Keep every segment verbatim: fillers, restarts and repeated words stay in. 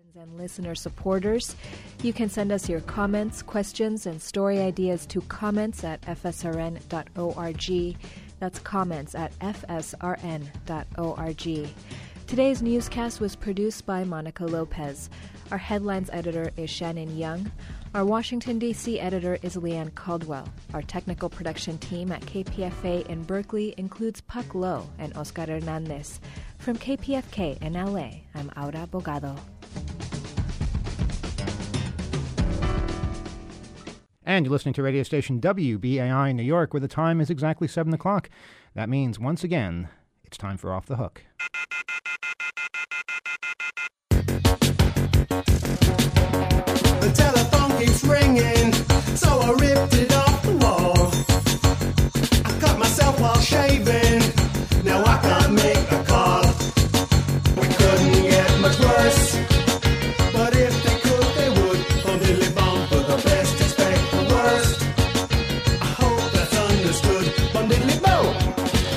And listener supporters, you can send us your comments, questions, and story ideas to comments at f s r n dot org. That's comments at f s r n dot org. Today's newscast was produced by Monica Lopez. Our headlines editor is Shannon Young. Our Washington, D C editor is Leanne Caldwell. Our technical production team at K P F A in Berkeley includes Puck Lowe and Oscar Hernandez. From K P F K in L A, I'm Aura Bogado. And you're listening to radio station W B A I in New York, where the time is exactly seven o'clock. That means, once again, it's time for Off the Hook. The telephone keeps ringing, so I ripped it off the wall. I cut myself while shaving, now I can't make a call. We couldn't get much worse, but if they could, they would. Bum diddly bum, for the best expect the worst. I hope that's understood. Bum diddly bum.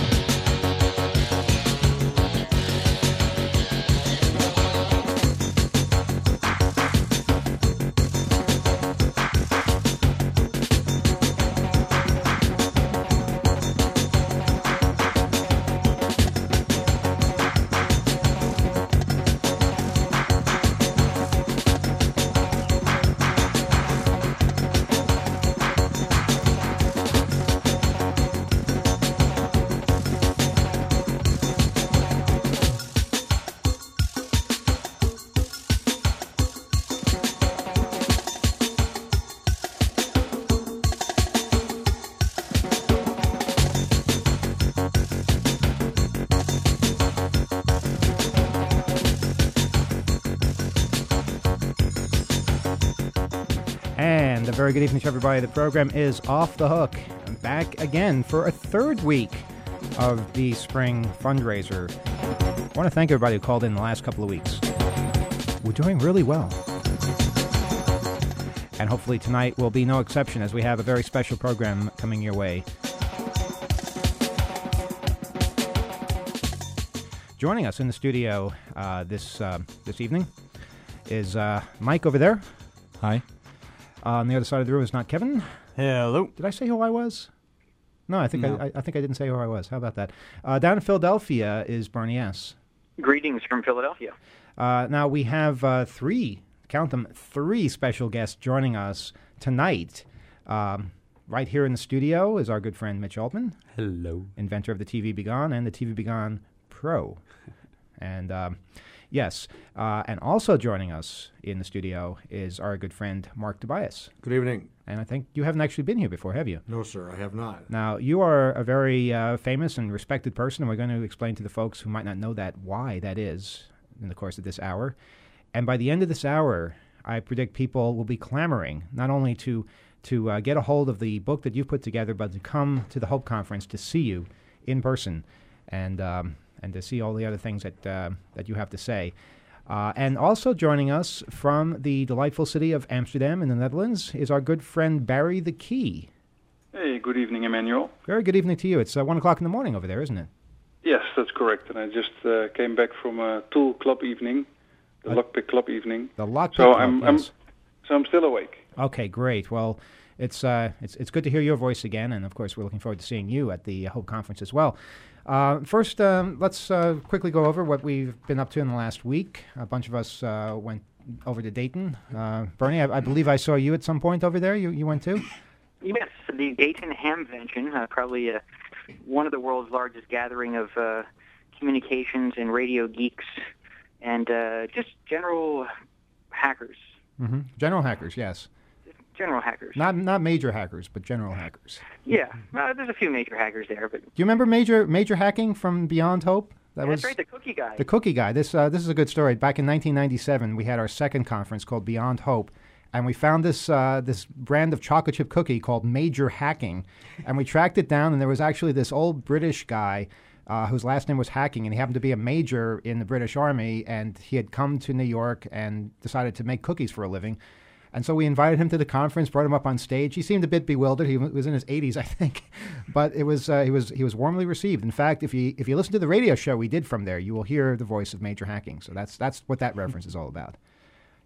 And a very good evening to everybody. The program is Off the Hook. I'm back again for a third week of the spring fundraiser. I want to thank everybody who called in the last couple of weeks. We're doing really well. And hopefully tonight will be no exception, as we have a very special program coming your way. Joining us in the studio uh, this uh, this evening is uh, Mike over there. Hi. Uh, on the other side of the room is not Kevin. Hello. Did I say who I was? No, I think No. I, I think I didn't say who I was. How about that? Uh, down in Philadelphia is Bernie S. Greetings from Philadelphia. Uh, now we have uh, three, count them, three special guests joining us tonight. Um, right here in the studio is our good friend Mitch Altman. Hello. Inventor of the T V Begone and the T V Begone Pro. And um, yes, uh, and also joining us in the studio is our good friend Mark Tobias. Good evening. And I think you haven't actually been here before, have you? No, sir, I have not. Now, you are a very uh, famous and respected person, and we're going to explain to the folks who might not know that why that is in the course of this hour. And by the end of this hour, I predict people will be clamoring not only to to uh, get a hold of the book that you've put together, but to come to the Hope Conference to see you in person and um, and to see all the other things that uh, that you have to say. Uh, and also joining us from the delightful city of Amsterdam in the Netherlands is our good friend Barry the Key. Hey, good evening, Emmanuel. Very good evening to you. It's uh, one o'clock in the morning over there, isn't it? Yes, that's correct. And I just uh, came back from a Tool Club evening, the Uh, Lockpick Club evening. The Lockpick So Club, I'm, yes. I'm, so I'm still awake. Okay, great. Well, it's uh, it's it's good to hear your voice again, and of course, we're looking forward to seeing you at the Hope Conference as well. Uh, first, um, let's uh, quickly go over what we've been up to in the last week. A bunch of us uh, went over to Dayton. Uh, Bernie, I, I believe I saw you at some point over there. You you went too? Yes, the Dayton Hamvention, uh, probably uh, one of the world's largest gathering of uh, communications and radio geeks and uh, just general hackers. Mm-hmm. General hackers, yes. General hackers. Not not major hackers, but general hackers. Yeah, uh, there's a few major hackers there, but Do you remember major major hacking from Beyond Hope? That that's was right, the cookie guy. The cookie guy. This uh, this is a good story. Back in nineteen ninety-seven, we had our second conference called Beyond Hope, and we found this uh, this brand of chocolate chip cookie called Major Hacking, and we tracked it down. And there was actually this old British guy uh, whose last name was Hacking, and he happened to be a major in the British Army, and he had come to New York and decided to make cookies for a living. And so we invited him to the conference, brought him up on stage. He seemed a bit bewildered. He was in his eighties, I think, but it was uh, he was he was warmly received. In fact, if you if you listen to the radio show we did from there, you will hear the voice of Major Hacking. So that's that's what that reference is all about.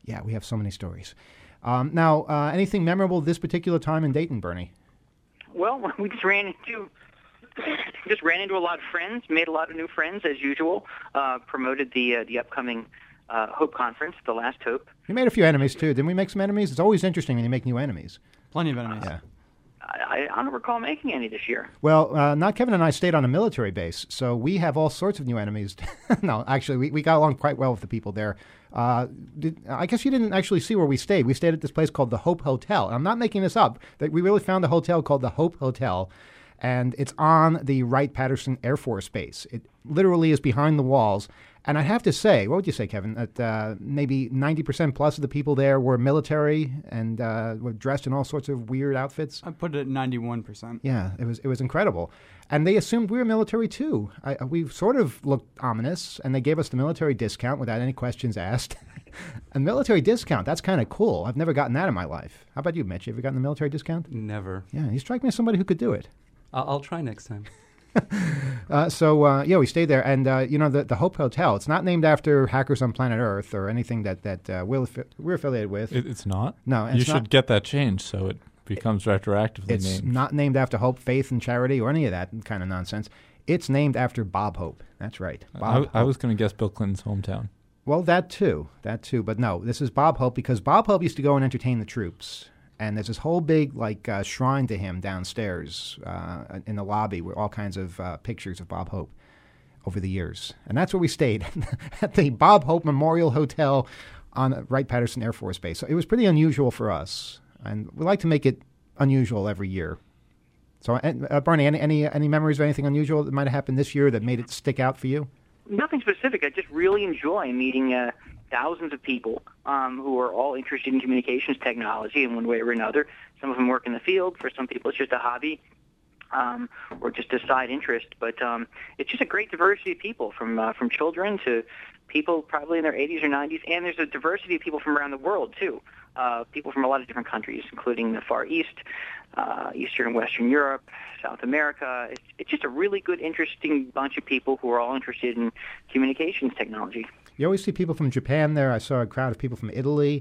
Yeah, we have so many stories. Um, now, uh, anything memorable this particular time in Dayton, Bernie? Well, we just ran into just ran into a lot of friends, made a lot of new friends as usual. Uh, promoted the uh, the upcoming uh, Hope Conference, the last Hope. We made a few enemies too. Didn't we make some enemies? It's always interesting when you make new enemies. Plenty of enemies. Yeah. I, I don't recall making any this year. Well, uh, not Kevin and I stayed on a military base, so we have all sorts of new enemies. No, actually, we, we got along quite well with the people there. Uh, did, I guess you didn't actually see where we stayed. We stayed at this place called the Hope Hotel. I'm not making this up. That we really found a hotel called the Hope Hotel, and it's on the Wright-Patterson Air Force Base. It literally is behind the walls. And I have to say, what would you say, Kevin, that uh, maybe ninety percent plus of the people there were military and uh, were dressed in all sorts of weird outfits? I put it at ninety-one percent. Yeah, it was it was incredible. And they assumed we were military, too. I, we sort of looked ominous, and they gave us the military discount without any questions asked. A military discount, that's kind of cool. I've never gotten that in my life. How about you, Mitch? Have you gotten the military discount? Never. Yeah, you strike me as somebody who could do it. I'll, I'll try next time. uh, so, uh, yeah, we stayed there. And, uh, you know, the, the Hope Hotel, it's not named after hackers on planet Earth or anything that, that uh, we're, we're affiliated with. It, it's not? No. You it's should not, get that changed so it becomes retroactively it's named. It's not named after hope, faith, and charity or any of that kind of nonsense. It's named after Bob Hope. That's right. Bob I, I was going to guess Bill Clinton's hometown. Well, that too. That too. But no, this is Bob Hope because Bob Hope used to go and entertain the troops. And there's this whole big like uh, shrine to him downstairs uh, in the lobby with all kinds of uh, pictures of Bob Hope over the years. And that's where we stayed, at the Bob Hope Memorial Hotel on Wright-Patterson Air Force Base. So it was pretty unusual for us. And we like to make it unusual every year. So, uh, Barney, any, any any memories of anything unusual that might have happened this year that made it stick out for you? Nothing specific. I just really enjoy meeting uh, thousands of people um, who are all interested in communications technology in one way or another. Some of them work in the field. For some people, it's just a hobby um, or just a side interest. But um, it's just a great diversity of people, from uh, from children to people probably in their eighties or nineties. And there's a diversity of people from around the world, too. Uh, people from a lot of different countries, including the Far East, uh, Eastern and Western Europe, South America. It's, it's just a really good, interesting bunch of people who are all interested in communications technology. You always see people from Japan there. I saw a crowd of people from Italy.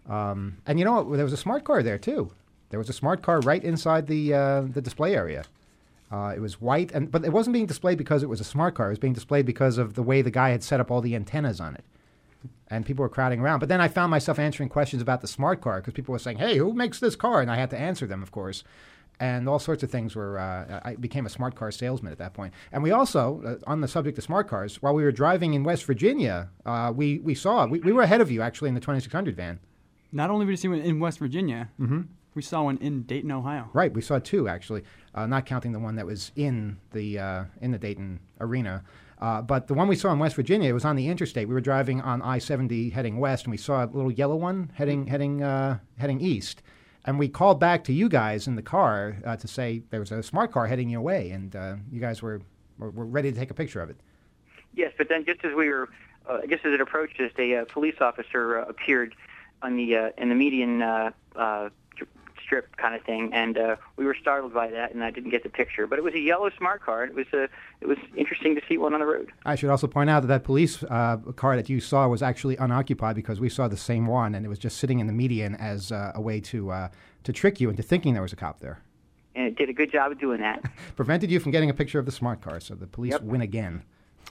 Um, and you know what? There was a smart car there, too. There was a smart car right inside the uh, the display area. Uh, it was white, and but it wasn't being displayed because it was a smart car. It was being displayed because of the way the guy had set up all the antennas on it. And people were crowding around. But then I found myself answering questions about the smart car because people were saying, hey, who makes this car? And I had to answer them, of course. And all sorts of things were, uh, I became a smart car salesman at that point. And we also, uh, on the subject of smart cars, while we were driving in West Virginia, uh, we, we saw, we, we were ahead of you, actually, in the twenty-six hundred van. Not only did we see one in West Virginia, mm-hmm. we saw one in Dayton, Ohio. Right, we saw two, actually, uh, not counting the one that was in the uh, in the Dayton arena. Uh, but the one we saw in West Virginia, it was on the interstate. We were driving on I seventy heading west, and we saw a little yellow one heading heading uh, heading east. And we called back to you guys in the car uh, to say there was a smart car heading your way, and uh, you guys were, were were ready to take a picture of it. Yes, but then just as we were, uh, just as it approached us, a uh, police officer uh, appeared on the uh, in the median uh, uh, strip kind of thing, and uh, we were startled by that, and I didn't get the picture. But it was a yellow smart car. And it was uh, it was interesting to see one on the road. I should also point out that that police uh, car that you saw was actually unoccupied because we saw the same one, and it was just sitting in the median as uh, a way to uh, to trick you into thinking there was a cop there. And it did a good job of doing that. Prevented you from getting a picture of the smart car, so the police Yep. win again.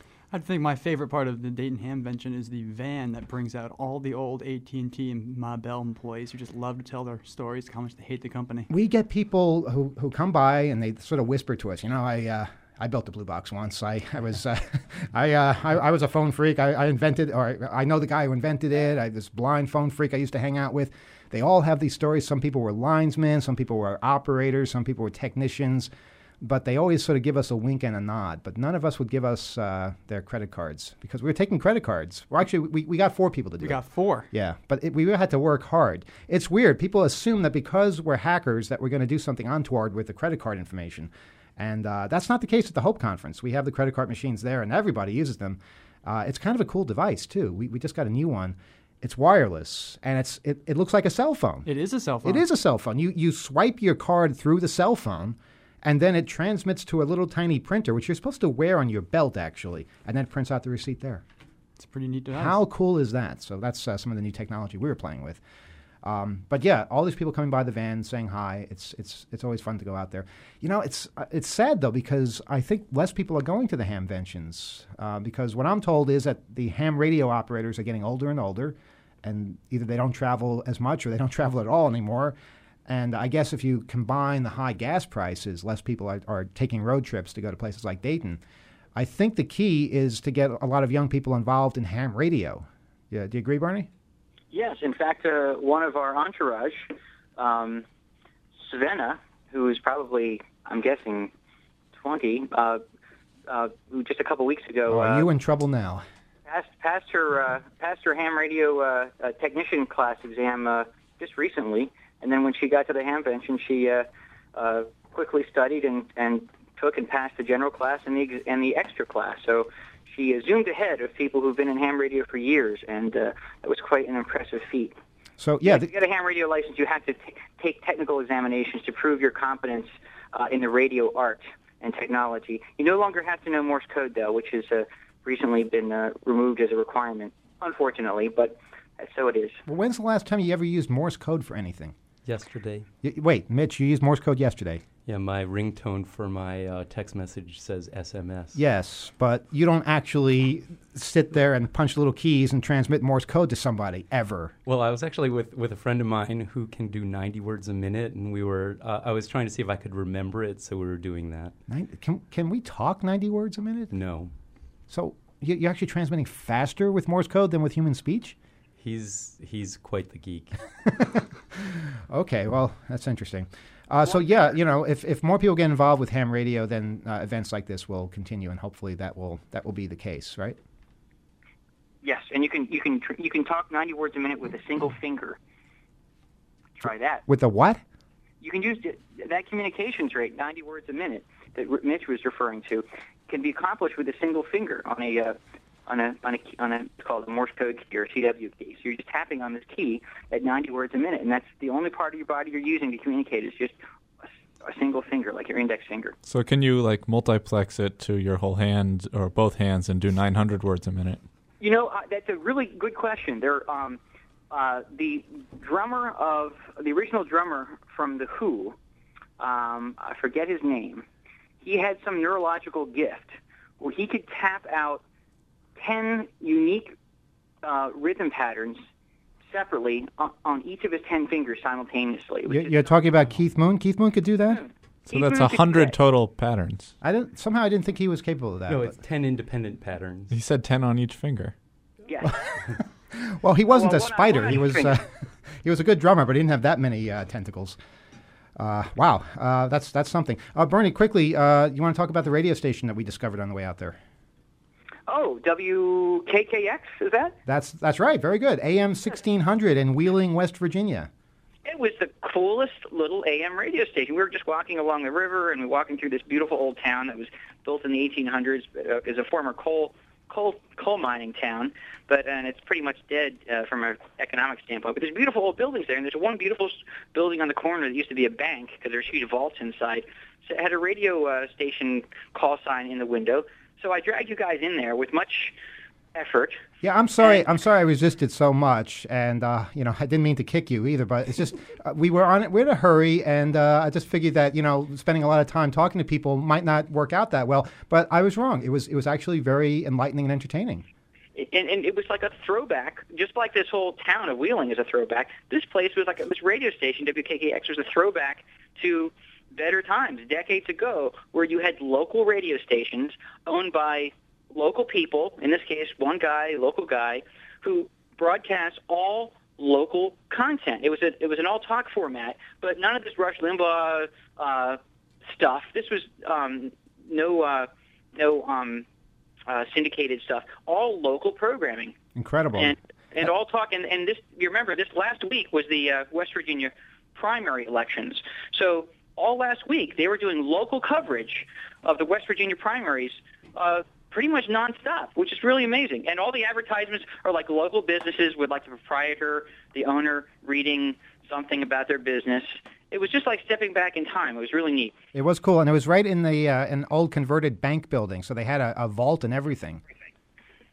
I think my favorite part of the Dayton Hamvention is the van that brings out all the old A T and T and Ma Bell employees who just love to tell their stories, how much they hate the company. We get people who, who come by and they sort of whisper to us, you know, I uh, I built the Blue Box once. I, I was uh, I, uh, I I was a phone freak. I, I invented, or I know the guy who invented it. I this blind phone freak I used to hang out with. They all have these stories. Some people were linesmen, some people were operators, some people were technicians. But they always sort of give us a wink and a nod. But none of us would give us uh, their credit cards because we were taking credit cards. Well, actually, we, we got four people to do We it. got four. Yeah, but it, we had to work hard. It's weird. People assume that because we're hackers that we're going to do something untoward with the credit card information. And uh, that's not the case at the Hope Conference. We have the credit card machines there, and everybody uses them. Uh, it's kind of a cool device, too. We, we just got a new one. It's wireless, and it's it, it looks like a cell phone. It is a cell phone. It is a cell phone. You you swipe your card through the cell phone, and then it transmits to a little tiny printer, which you're supposed to wear on your belt, actually, and then it prints out the receipt there. It's a pretty neat device. How cool is that? So that's uh, some of the new technology we were playing with. Um, but yeah, all these people coming by the van saying hi. It's it's it's always fun to go out there. You know, it's uh, it's sad though because I think less people are going to the hamventions uh, because what I'm told is that the ham radio operators are getting older and older, and either they don't travel as much or they don't travel at all anymore. And I guess if you combine the high gas prices, less people are, are taking road trips to go to places like Dayton. I think the key is to get a lot of young people involved in ham radio. Yeah, do you agree, Barney? Yes, in fact, uh, one of our entourage, um, Savannah, who is probably, I'm guessing, twenty, uh, uh, who just a couple weeks ago. Oh, are uh, you in trouble now? Passed, passed her uh, passed her ham radio uh, uh, technician class exam uh, just recently, and then when she got to the hamvention, she uh, uh, quickly studied and, and took and passed the general class and the ex- and the extra class. So she uh, zoomed ahead of people who've been in ham radio for years, and uh, that was quite an impressive feat. So yeah, yeah, to get a ham radio license, you have to t- take technical examinations to prove your competence uh, in the radio art and technology. You no longer have to know Morse code, though, which has uh, recently been uh, removed as a requirement, unfortunately, but uh, so it is. Well, when's the last time you ever used Morse code for anything? Yesterday. Y- wait, Mitch, you used Morse code yesterday? Yeah, my ringtone for my uh, text message says S M S. Yes, but you don't actually sit there and punch little keys and transmit Morse code to somebody, ever. Well, I was actually with, with a friend of mine who can do ninety words a minute, and we were, uh, I was trying to see if I could remember it, so we were doing that. Nin- Can, can we talk ninety words a minute? No. So you- you're actually transmitting faster with Morse code than with human speech? He's he's quite the geek. Okay, well, that's interesting. Uh, so, yeah, you know, if, if more people get involved with ham radio, then uh, events like this will continue, and hopefully that will that will be the case, right? Yes, and you can you can tr- you can talk ninety words a minute with a single finger. Try that. With the what? You can use th- that communications rate, ninety words a minute, that R- Mitch was referring to, can be accomplished with a single finger on a uh, on a on a key- on a it's called a Morse code key or a C W key. So you're just tapping on this key at ninety words a minute, and that's the only part of your body you're using to communicate is just a, a single finger, like your index finger. So can you like multiplex it to your whole hand or both hands and do nine hundred words a minute? You know, uh, that's a really good question. There, um, uh, the drummer of the original drummer from the Who, um, I forget his name. He had some neurological gift where he could tap out ten unique uh, rhythm patterns separately on, on each of his ten fingers simultaneously. You're, you're talking about Keith Moon? Keith Moon could do that? So Keith that's Moon a could hundred do that. total patterns. I didn't. Somehow I didn't think he was capable of that. No, but- it's ten independent patterns. He said ten on each finger. Yes. Well, he wasn't Well, a one on- spider. one on He each was finger. uh, he was a good drummer, but he didn't have that many uh, tentacles. Uh, wow, uh, that's that's something. Uh, Bernie, quickly, uh, you want to talk about the radio station that we discovered on the way out there? Oh, W K K X, is that? That's that's right. Very good. A M sixteen hundred in Wheeling, West Virginia. It was the coolest little A M radio station. We were just walking along the river, and we were walking through this beautiful old town that was built in the eighteen hundreds. Uh, is a former coal coal coal mining town, but and it's pretty much dead uh, from an economic standpoint. But there's beautiful old buildings there, and there's one beautiful s- building on the corner that used to be a bank because there's huge vaults inside. So it had a radio uh, station call sign in the window. So I dragged you guys in there with much effort. Yeah, I'm sorry. I'm sorry I resisted so much, and uh, you know I didn't mean to kick you either. But it's just uh, we were on it. We're in a hurry, and uh, I just figured that you know spending a lot of time talking to people might not work out that well. But I was wrong. It was it was actually very enlightening and entertaining. And, and it was like a throwback, just like this whole town of Wheeling is a throwback. This place was like a, this radio station, W K K X, was a throwback to better times, decades ago, where you had local radio stations owned by local people, in this case, one guy, local guy, who broadcast all local content. It was a, it was an all-talk format, but none of this Rush Limbaugh uh, stuff. This was um, no uh, no um, uh, syndicated stuff. All local programming. Incredible. And and all talk. And, and this, you remember, this last week was the uh, West Virginia primary elections. So all last week they were doing local coverage of the West Virginia primaries. Uh, pretty much nonstop, which is really amazing. And all the advertisements are like local businesses with like the proprietor, the owner reading something about their business. It was just like stepping back in time. It was really neat. It was cool, and it was right in the uh, an old converted bank building, so they had a, a vault and everything.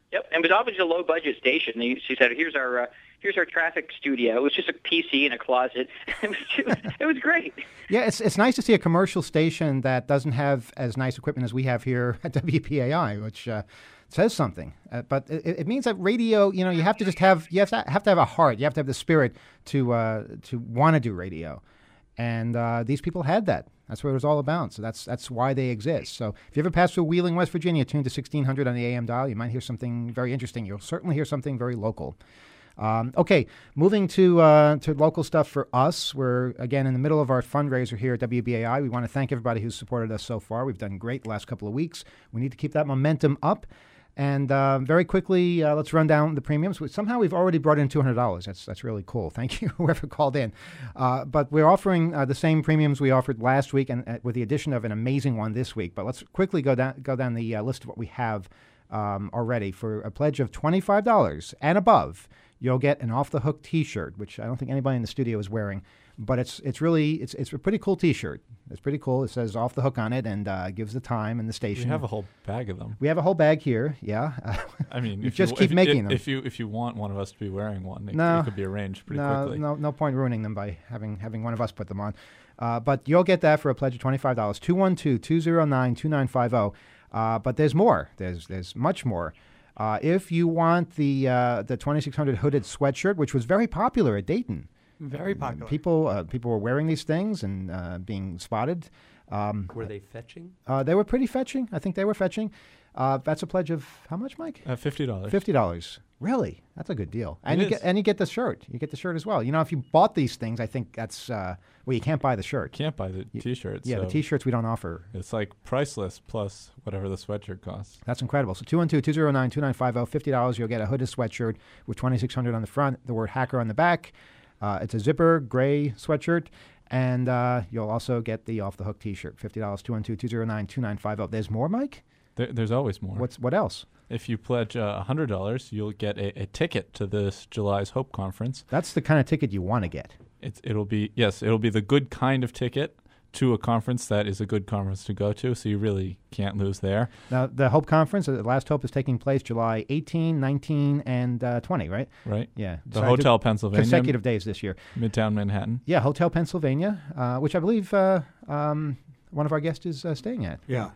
Yep, and it was obviously a low-budget station. They, she said, "Here's our uh, here's our traffic studio." It was just a P C in a closet. it, was, it, was, it was great. Yeah, it's it's nice to see a commercial station that doesn't have as nice equipment as we have here at W P A I, which uh, says something. Uh, but it, it means that radio, you know, you have to just have you have to have to have a heart. You have to have the spirit to uh, to want to do radio, and uh, these people had that. That's what it was all about. So that's that's why they exist. So if you ever pass through Wheeling, West Virginia, tune to sixteen hundred on the A M dial. You might hear something very interesting. You'll certainly hear something very local. Um, okay, moving to uh, to local stuff for us. We're, again, in the middle of our fundraiser here at W B A I. We want to thank everybody who's supported us so far. We've done great the last couple of weeks. We need to keep that momentum up. And uh, very quickly, uh, let's run down the premiums. We, somehow we've already brought in two hundred dollars. That's that's really cool. Thank you, whoever called in. Uh, but we're offering uh, the same premiums we offered last week, and uh, with the addition of an amazing one this week. But let's quickly go down go down the uh, list of what we have um, already. For a pledge of twenty-five dollars and above, you'll get an Off the Hook T-shirt, which I don't think anybody in the studio is wearing. But it's it's really it's it's a pretty cool T-shirt. It's pretty cool. It says Off the Hook on it and uh, gives the time and the station. We have a whole bag of them. We have a whole bag here. Yeah. I mean, you if just you, keep if, making if, them. If you if you want one of us to be wearing one, it, no, it could be arranged pretty no, quickly. No, no point ruining them by having having one of us put them on. Uh, but you'll get that for a pledge of twenty-five dollars. two one two, two zero nine, two nine five zero. Uh, but there's more. There's there's much more. Uh, if you want the uh, the twenty-six hundred hooded sweatshirt, which was very popular at Dayton. Very popular. Uh, people uh, people were wearing these things and uh, being spotted. Um, were they fetching? Uh, they were pretty fetching. I think they were fetching. Uh, that's a pledge of how much, Mike? Uh, fifty dollars. Fifty dollars. Really? That's a good deal. And it you is. get and you get the shirt. You get the shirt as well. You know, if you bought these things, I think that's uh, well, you can't buy the shirt. Can't buy the you, T-shirts. Yeah, so the T-shirts we don't offer. It's like priceless plus whatever the sweatshirt costs. That's incredible. So two one two, two zero nine, two nine five zero, fifty dollars. You'll get a hooded sweatshirt with twenty-six hundred on the front, the word hacker on the back. Uh, it's a zipper gray sweatshirt, and uh, you'll also get the Off the Hook T-shirt. Fifty dollars. Two one two, two zero nine, two nine five zero. There's more, Mike? There, there's always more. What's what else? If you pledge uh, one hundred dollars, you'll get a, a ticket to this July's Hope Conference. That's the kind of ticket you want to get. It's it'll be yes, it'll be the good kind of ticket to a conference that is a good conference to go to, so you really can't lose there. Now, the Hope Conference, the Last Hope, is taking place July eighteenth, nineteenth, and uh, twentieth, right? Right. Yeah. The So I Hotel did Pennsylvania. Consecutive days this year. Midtown Manhattan. Yeah, Hotel Pennsylvania, uh, which I believe uh, um, one of our guests is uh, staying at. Yeah.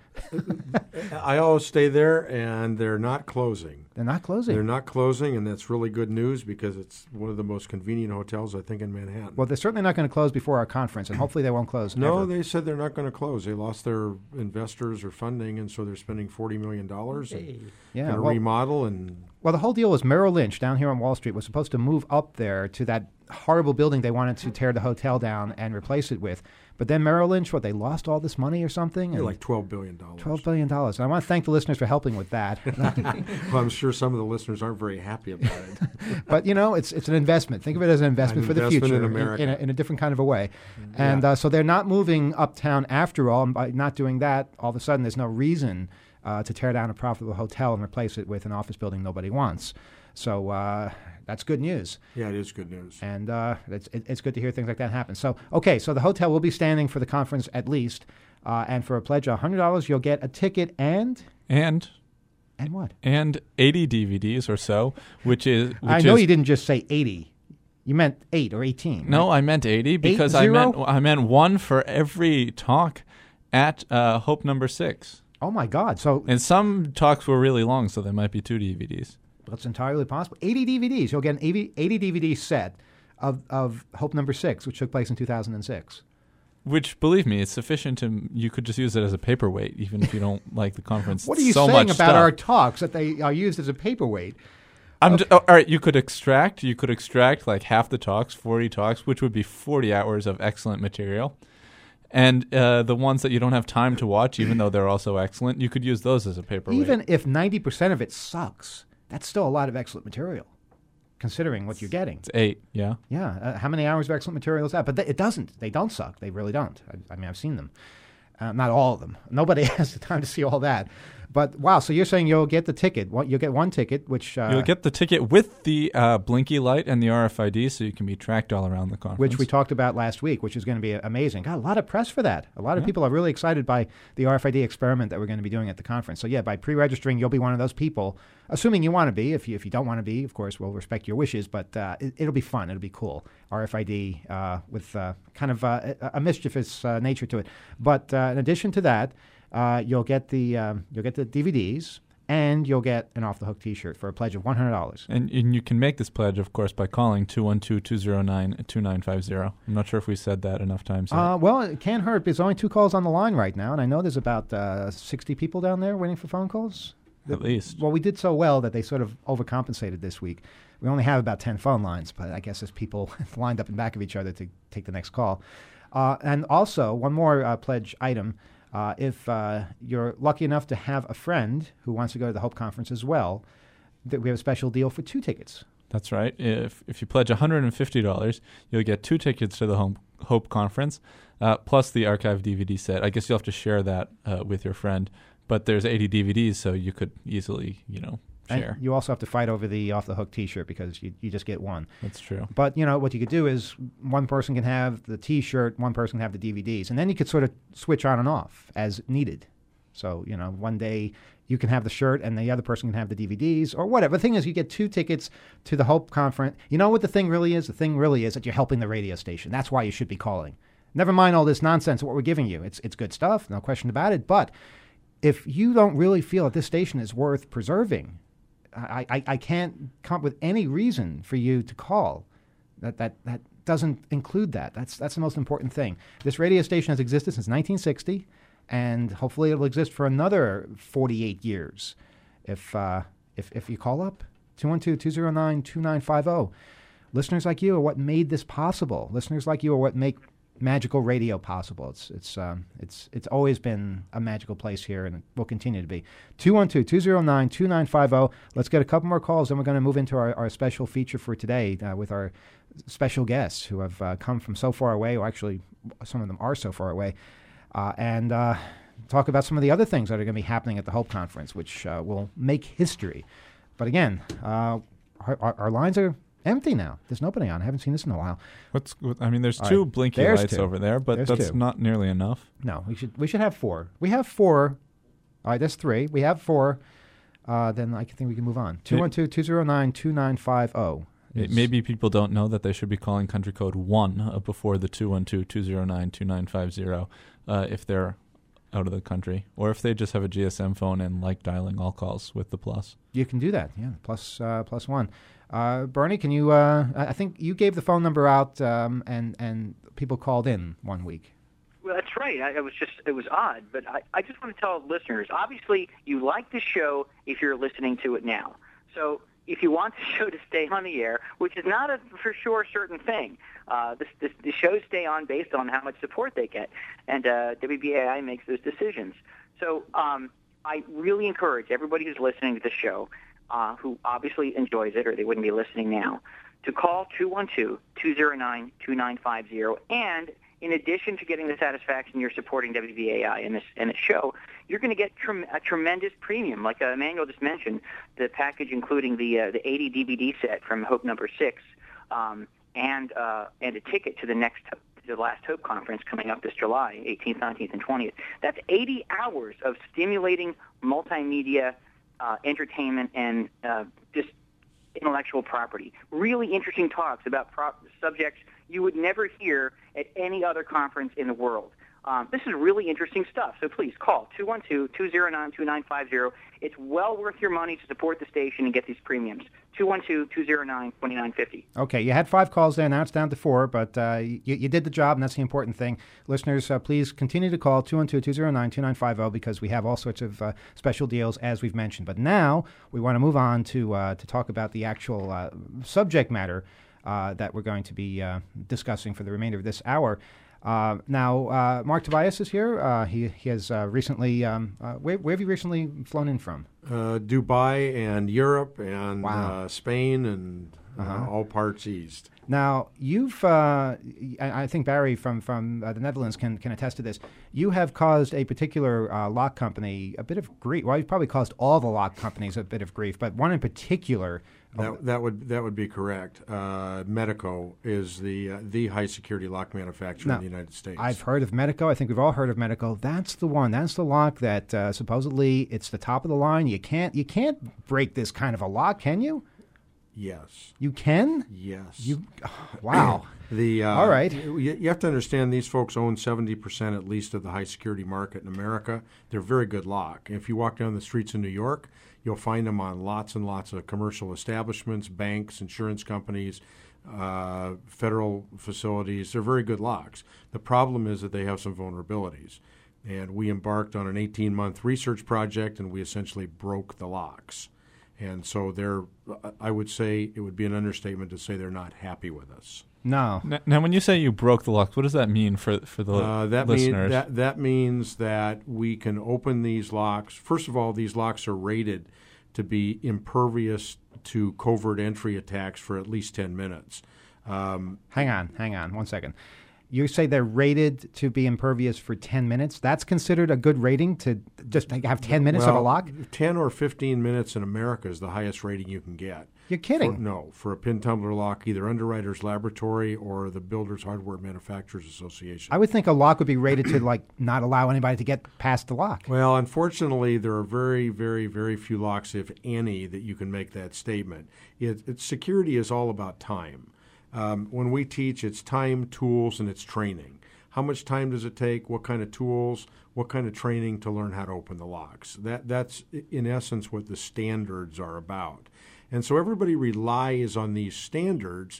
I always stay there, and they're not closing. They're not closing. They're not closing, and that's really good news because it's one of the most convenient hotels, I think, in Manhattan. Well, they're certainly not going to close before our conference, and hopefully they won't close No, ever. they said they're not going to close. They lost their investors or funding, and so they're spending forty million dollars and Yeah, going to well- remodel. And Well, the whole deal was Merrill Lynch down here on Wall Street was supposed to move up there to that horrible building they wanted to tear the hotel down and replace it with. But then Merrill Lynch, what, they lost all this money or something? they're And like twelve billion dollars. twelve billion dollars. And I want to thank the listeners for helping with that. Well, I'm sure some of the listeners aren't very happy about it. But, you know, it's it's an investment. Think of it as an investment An for the investment future in America. in, a, in a different kind of a way. And uh, so they're not moving uptown after all. And by not doing that, all of a sudden there's no reason uh, to tear down a profitable hotel and replace it with an office building nobody wants. So uh, that's good news. Yeah, it is good news. And uh, it's, it, it's good to hear things like that happen. So, okay, so the hotel will be standing for the conference at least. Uh, and for a pledge of one hundred dollars, you'll get a ticket and... And... And what? And eighty D V Ds or so, which is... Which I know is, you didn't just say eighty. You meant eight or eighteen. No, right? I meant eighty because Eight, I meant zero? I meant one for every talk at uh, Hope Number Six. Oh, my God. So And some talks were really long, so there might be two D V Ds. that's entirely possible. eighty D V Ds. You'll get an eighty, eighty D V D set of, of Hope Number Six, which took place in two thousand six. Which, believe me, is sufficient to... You could just use it as a paperweight, even if you don't like the conference. What are you so saying much about stuff. our talks, that they are used as a paperweight? I'm d- oh, all right, you could extract, you could extract like half the talks, forty talks, which would be forty hours of excellent material. And uh, the ones that you don't have time to watch, even though they're also excellent, you could use those as a paperweight. Even if ninety percent of it sucks, that's still a lot of excellent material, considering what you're getting. It's eight, yeah. Yeah. Uh, how many hours of excellent material is that? But th- it doesn't. They don't suck. They really don't. I, I mean, I've seen them. Uh, not all of them. Nobody has the time to see all that. But wow, so you're saying you'll get the ticket? What, you'll get one ticket, which uh, You'll get the ticket with the uh, blinky light and the R F I D, so you can be tracked all around the conference. which we talked about last week, which is going to be amazing. Got a lot of press for that. A lot of Yeah. people are really excited by the R F I D experiment that we're going to be doing at the conference. So yeah, by pre-registering, you'll be one of those people. Assuming you want to be. If you if you don't want to be, of course, we'll respect your wishes. But uh, it, it'll be fun. It'll be cool. R F I D uh, with uh, kind of uh, a, a mischievous uh, nature to it. But uh, in addition to that, uh, you'll get the um, you'll get the D V Ds. And you'll get an Off the Hook T-shirt for a pledge of one hundred dollars. And, and you can make this pledge, of course, by calling two one two, two zero nine, two nine five zero. I'm not sure if we said that enough times yet. Uh, well, it can't hurt. There's only two calls on the line right now, and I know there's about uh, sixty people down there waiting for phone calls. At least. Well, we did so well that they sort of overcompensated this week. We only have about ten phone lines, but I guess there's people lined up in back of each other to take the next call. Uh, and also, one more uh, pledge item. Uh, if uh, you're lucky enough to have a friend who wants to go to the Hope Conference as well, that we have a special deal for two tickets. That's right. If if you pledge one hundred fifty dollars, you'll get two tickets to the Home, Hope Conference, uh, plus the archive D V D set. I guess you'll have to share that uh, with your friend, but there's eighty D V Ds, so you could easily, you know, share. And you also have to fight over the Off the Hook T-shirt because you, you just get one. That's true. But, you know, what you could do is one person can have the T-shirt, one person can have the D V Ds, and then you could sort of switch on and off as needed. So, you know, one day you can have the shirt and the other person can have the D V Ds or whatever. The thing is, you get two tickets to the Hope Conference. You know what the thing really is? The thing really is that you're helping the radio station. That's why you should be calling. Never mind all this nonsense of what we're giving you. It's, it's good stuff, no question about it. But if you don't really feel that this station is worth preserving, I, I, I can't come up with any reason for you to call. That that that doesn't include that. That's that's the most important thing. This radio station has existed since nineteen sixty, and hopefully it'll exist for another forty-eight years. If uh, if if you call up two one two, two zero nine, two nine five zero, listeners like you are what made this possible. Listeners like you are what make magical radio possible. It's it's um, it's it's always been a magical place here, and it will continue to be. two one two, two zero nine, two nine five zero. Let's get a couple more calls, then we're going to move into our, our special feature for today uh, with our special guests who have uh, come from so far away, or actually some of them are so far away, uh, and uh, talk about some of the other things that are going to be happening at the Hope Conference, which uh, will make history. But again, uh, our, our, our lines are empty now. There's nobody on. I haven't seen this in a while. What's I mean, there's All two right. blinky There's lights two. over there, but There's that's two. not nearly enough. No, we should we should have four. We have four. All right, that's three. We have four. Uh, then I think we can move on. two one two, two zero nine, two nine five zero. It- Maybe people don't know that they should be calling country code one uh, before the two one two, two zero nine, two nine five zero uh, if they're out of the country, or if they just have a G S M phone and like dialing all calls with the plus. You can do that, yeah, plus, uh, plus one. Uh, Bernie, can you, uh, I I think you gave the phone number out um, and, and people called in one week. Well, that's right. I, it was just it was odd, but I, I just want to tell listeners. Obviously, you like the show if you're listening to it now. So if you want the show to stay on the air, which is not a for sure certain thing, uh, this, this, the shows stay on based on how much support they get, and uh, W B A I makes those decisions. So um, I really encourage everybody who's listening to the show, uh, who obviously enjoys it, or they wouldn't be listening now, to call two one two, two zero nine, two nine five zero, and in addition to getting the satisfaction you're supporting W B A I in this in this show, you're going to get trem- a tremendous premium. Like uh, Emmanuel just mentioned, the package including the uh, the eighty D V D set from Hope Number Six, um, and uh, and a ticket to the next to the last Hope Conference coming up this July, eighteenth, nineteenth, and twentieth. That's eighty hours of stimulating multimedia uh, entertainment and uh, just intellectual property. Really interesting talks about pro- subjects you would never hear at any other conference in the world. Um, this is really interesting stuff. So please call two one two, two zero nine, two nine five zero. It's well worth your money to support the station and get these premiums. two one two, two zero nine, two nine five zero. Okay, you had five calls there. Now it's down to four, but uh, you, you did the job, and that's the important thing. Listeners, uh, please continue to call two one two, two zero nine, two nine five zero because we have all sorts of uh, special deals, as we've mentioned. But now we want to move on to uh, to talk about the actual uh, subject matter uh, that we're going to be uh, discussing for the remainder of this hour. Uh, now, uh, Mark Tobias is here. Uh, he, he has uh, recently, um, uh, where, where have you recently flown in from? Uh, Dubai and Europe and Wow. uh, Spain and Uh-huh. uh, all parts eased. Now, you've, uh, I, I think Barry from, from uh, the Netherlands can, can attest to this. You have caused a particular uh, lock company a bit of grief. Well, you've probably caused all the lock companies a bit of grief, but one in particular. That, that would that would be correct. Uh, Medico is the uh, the high security lock manufacturer Now, in the United States. I've heard of Medico. I think we've all heard of Medico. That's the one. That's the lock that uh, supposedly it's the top of the line. You can't you can't break this kind of a lock, can you? Yes. You can? Yes. You. Oh, wow. the uh, all right. You, you have to understand these folks own seventy percent at least of the high security market in America. They're very good lock. If you walk down the streets in New York, you'll find them on lots and lots of commercial establishments, banks, insurance companies, uh, federal facilities. They're very good locks. The problem is that they have some vulnerabilities. And we embarked on an eighteen-month research project, and we essentially broke the locks. And so they're, I would say it would be an understatement to say they're not happy with us. No. Now, now when you say you broke the locks, what does that mean for for the uh, that listeners? Mean, that, that means that we can open these locks. First of all, these locks are rated to be impervious to covert entry attacks for at least ten minutes. Um, hang on, hang on, one second. You say they're rated to be impervious for ten minutes? That's considered a good rating to just have ten minutes well, of a lock? ten or fifteen minutes in America is the highest rating you can get. You're kidding. For, no, for a pin tumbler lock, either Underwriters Laboratory or the Builders Hardware Manufacturers Association. I would think a lock would be rated to like not allow anybody to get past the lock. Well, unfortunately, there are very, very, very few locks, if any, that you can make that statement. It, it, security is all about time. Um, when we teach, it's time, tools, and it's training. How much time does it take? What kind of tools? What kind of training to learn how to open the locks? That that's in essence what the standards are about. And so everybody relies on these standards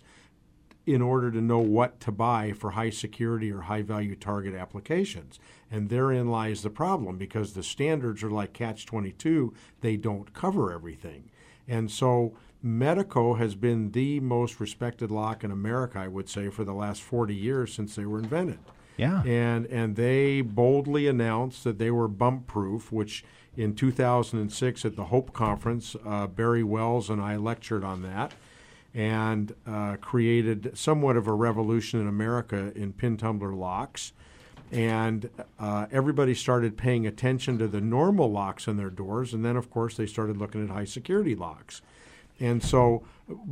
in order to know what to buy for high security or high value target applications. And therein lies the problem, because the standards are like catch twenty-two. They don't cover everything. And so Medico has been the most respected lock in America, I would say, for the last forty years since they were invented. Yeah. And and they boldly announced that they were bump-proof, which in two thousand six at the Hope Conference, uh, Barry Wells and I lectured on that, and uh, created somewhat of a revolution in America in pin tumbler locks. And uh, everybody started paying attention to the normal locks on their doors, and then, of course, they started looking at high-security locks. And so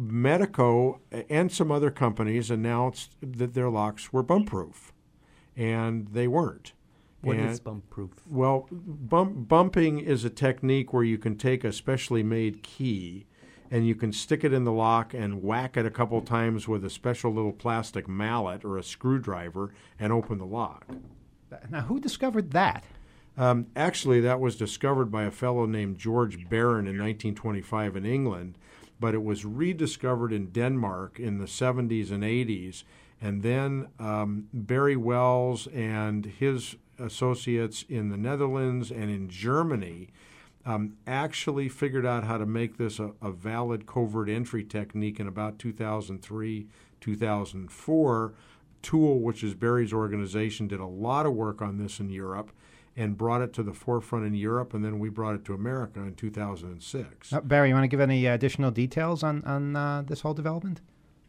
Medico and some other companies announced that their locks were bump-proof, and they weren't. What and, is bump-proof? Well, bump, bumping is a technique where you can take a specially made key and you can stick it in the lock and whack it a couple times with a special little plastic mallet or a screwdriver and open the lock. Now, who discovered that? Um, actually, that was discovered by a fellow named George Barron in nineteen twenty-five in England, but it was rediscovered in Denmark in the seventies and eighties. And then um, Barry Wells and his associates in the Netherlands and in Germany um, actually figured out how to make this a, a valid covert entry technique in about two thousand three, two thousand four. Tool, which is Barry's organization, did a lot of work on this in Europe and brought it to the forefront in Europe, and then we brought it to America in two thousand six. Uh, Barry, you want to give any uh, additional details on, on uh, this whole development?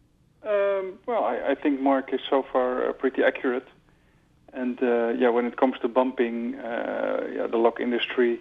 Um, well, I, I think Mark is so far uh, pretty accurate. And uh, yeah, when it comes to bumping, uh, yeah, the lock industry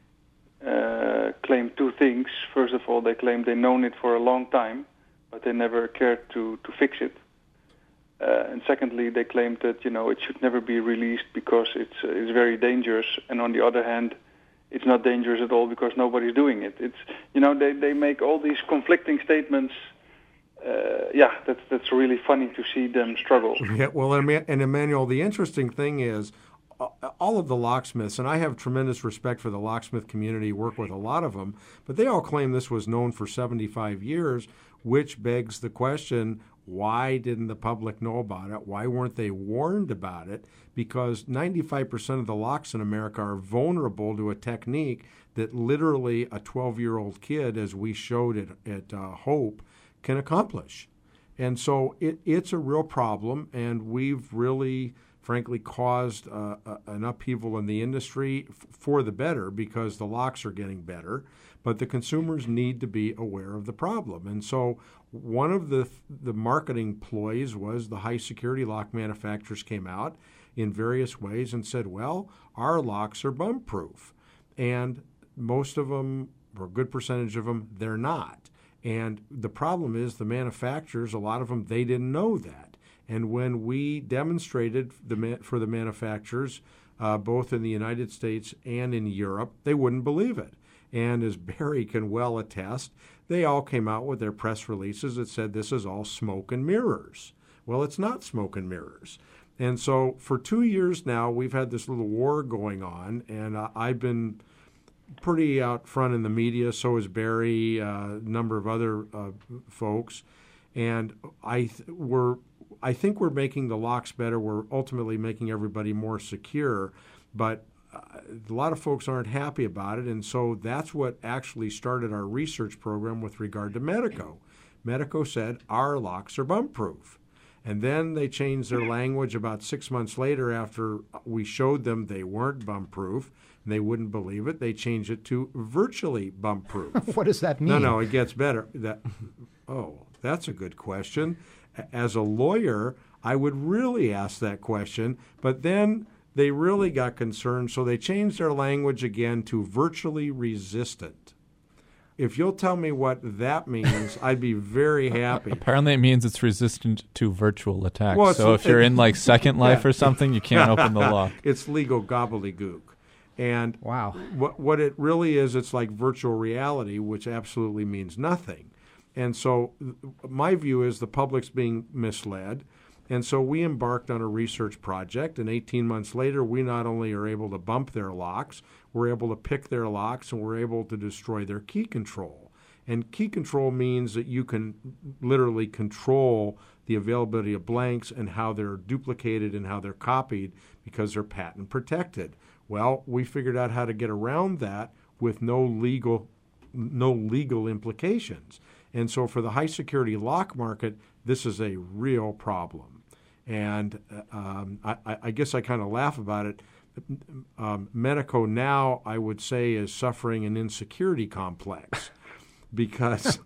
uh, claimed two things. First of all, they claimed they've known it for a long time, but they never cared to, to fix it. Uh, and secondly, they claimed that, you know, it should never be released because it's uh, it's very dangerous. And on the other hand, it's not dangerous at all because nobody's doing it. It's, you know, they, they make all these conflicting statements. Uh, yeah, that's that's really funny to see them struggle. Yeah, well, and, and Emmanuel, the interesting thing is uh, all of the locksmiths, and I have tremendous respect for the locksmith community, work with a lot of them, but they all claim this was known for seventy-five years, which begs the question, why didn't the public know about it? Why weren't they warned about it? Because ninety-five percent of the locks in America are vulnerable to a technique that literally a twelve-year-old kid, as we showed at, at uh, Hope, can accomplish. And so it, it's a real problem, and we've really, frankly, caused uh, a, an upheaval in the industry f- for the better because the locks are getting better, but the consumers need to be aware of the problem. And so one of the the marketing ploys was the high security lock manufacturers came out in various ways and said, well, our locks are bump proof. And most of them, or a good percentage of them, they're not. And the problem is the manufacturers, a lot of them, they didn't know that. And when we demonstrated the for the manufacturers, uh, both in the United States and in Europe, they wouldn't believe it. And as Barry can well attest, they all came out with their press releases that said this is all smoke and mirrors. Well, it's not smoke and mirrors. And so for two years now, we've had this little war going on, and uh, I've been pretty out front in the media, so is Barry, uh, a number of other uh, folks. And I th- we're, I think we're making the locks better. We're ultimately making everybody more secure, but uh, a lot of folks aren't happy about it, and so that's what actually started our research program with regard to Medeco. Medeco said, our locks are bump-proof. And then they changed their language about six months later after we showed them they weren't bump-proof, and they wouldn't believe it. They changed it to virtually bump-proof. What does that mean? No, no, it gets better. That, oh, that's a good question. As a lawyer, I would really ask that question, but then they really got concerned, so they changed their language again to virtually resistant. If you'll tell me what that means, I'd be very happy. Apparently it means it's resistant to virtual attacks. Well, so if you're in like Second Life yeah. or something, you can't open the lock. It's legal gobbledygook. And wow. what, what it really is, it's like virtual reality, which absolutely means nothing. And so my view is the public's being misled. And so we embarked on a research project, and eighteen months later, we not only are able to bump their locks, we're able to pick their locks, and we're able to destroy their key control. And key control means that you can literally control the availability of blanks and how they're duplicated and how they're copied because they're patent protected. Well, we figured out how to get around that with no legal, no legal implications. And so for the high security lock market, this is a real problem. And um, I, I guess I kind of laugh about it. Um, Medeco now, I would say, is suffering an insecurity complex because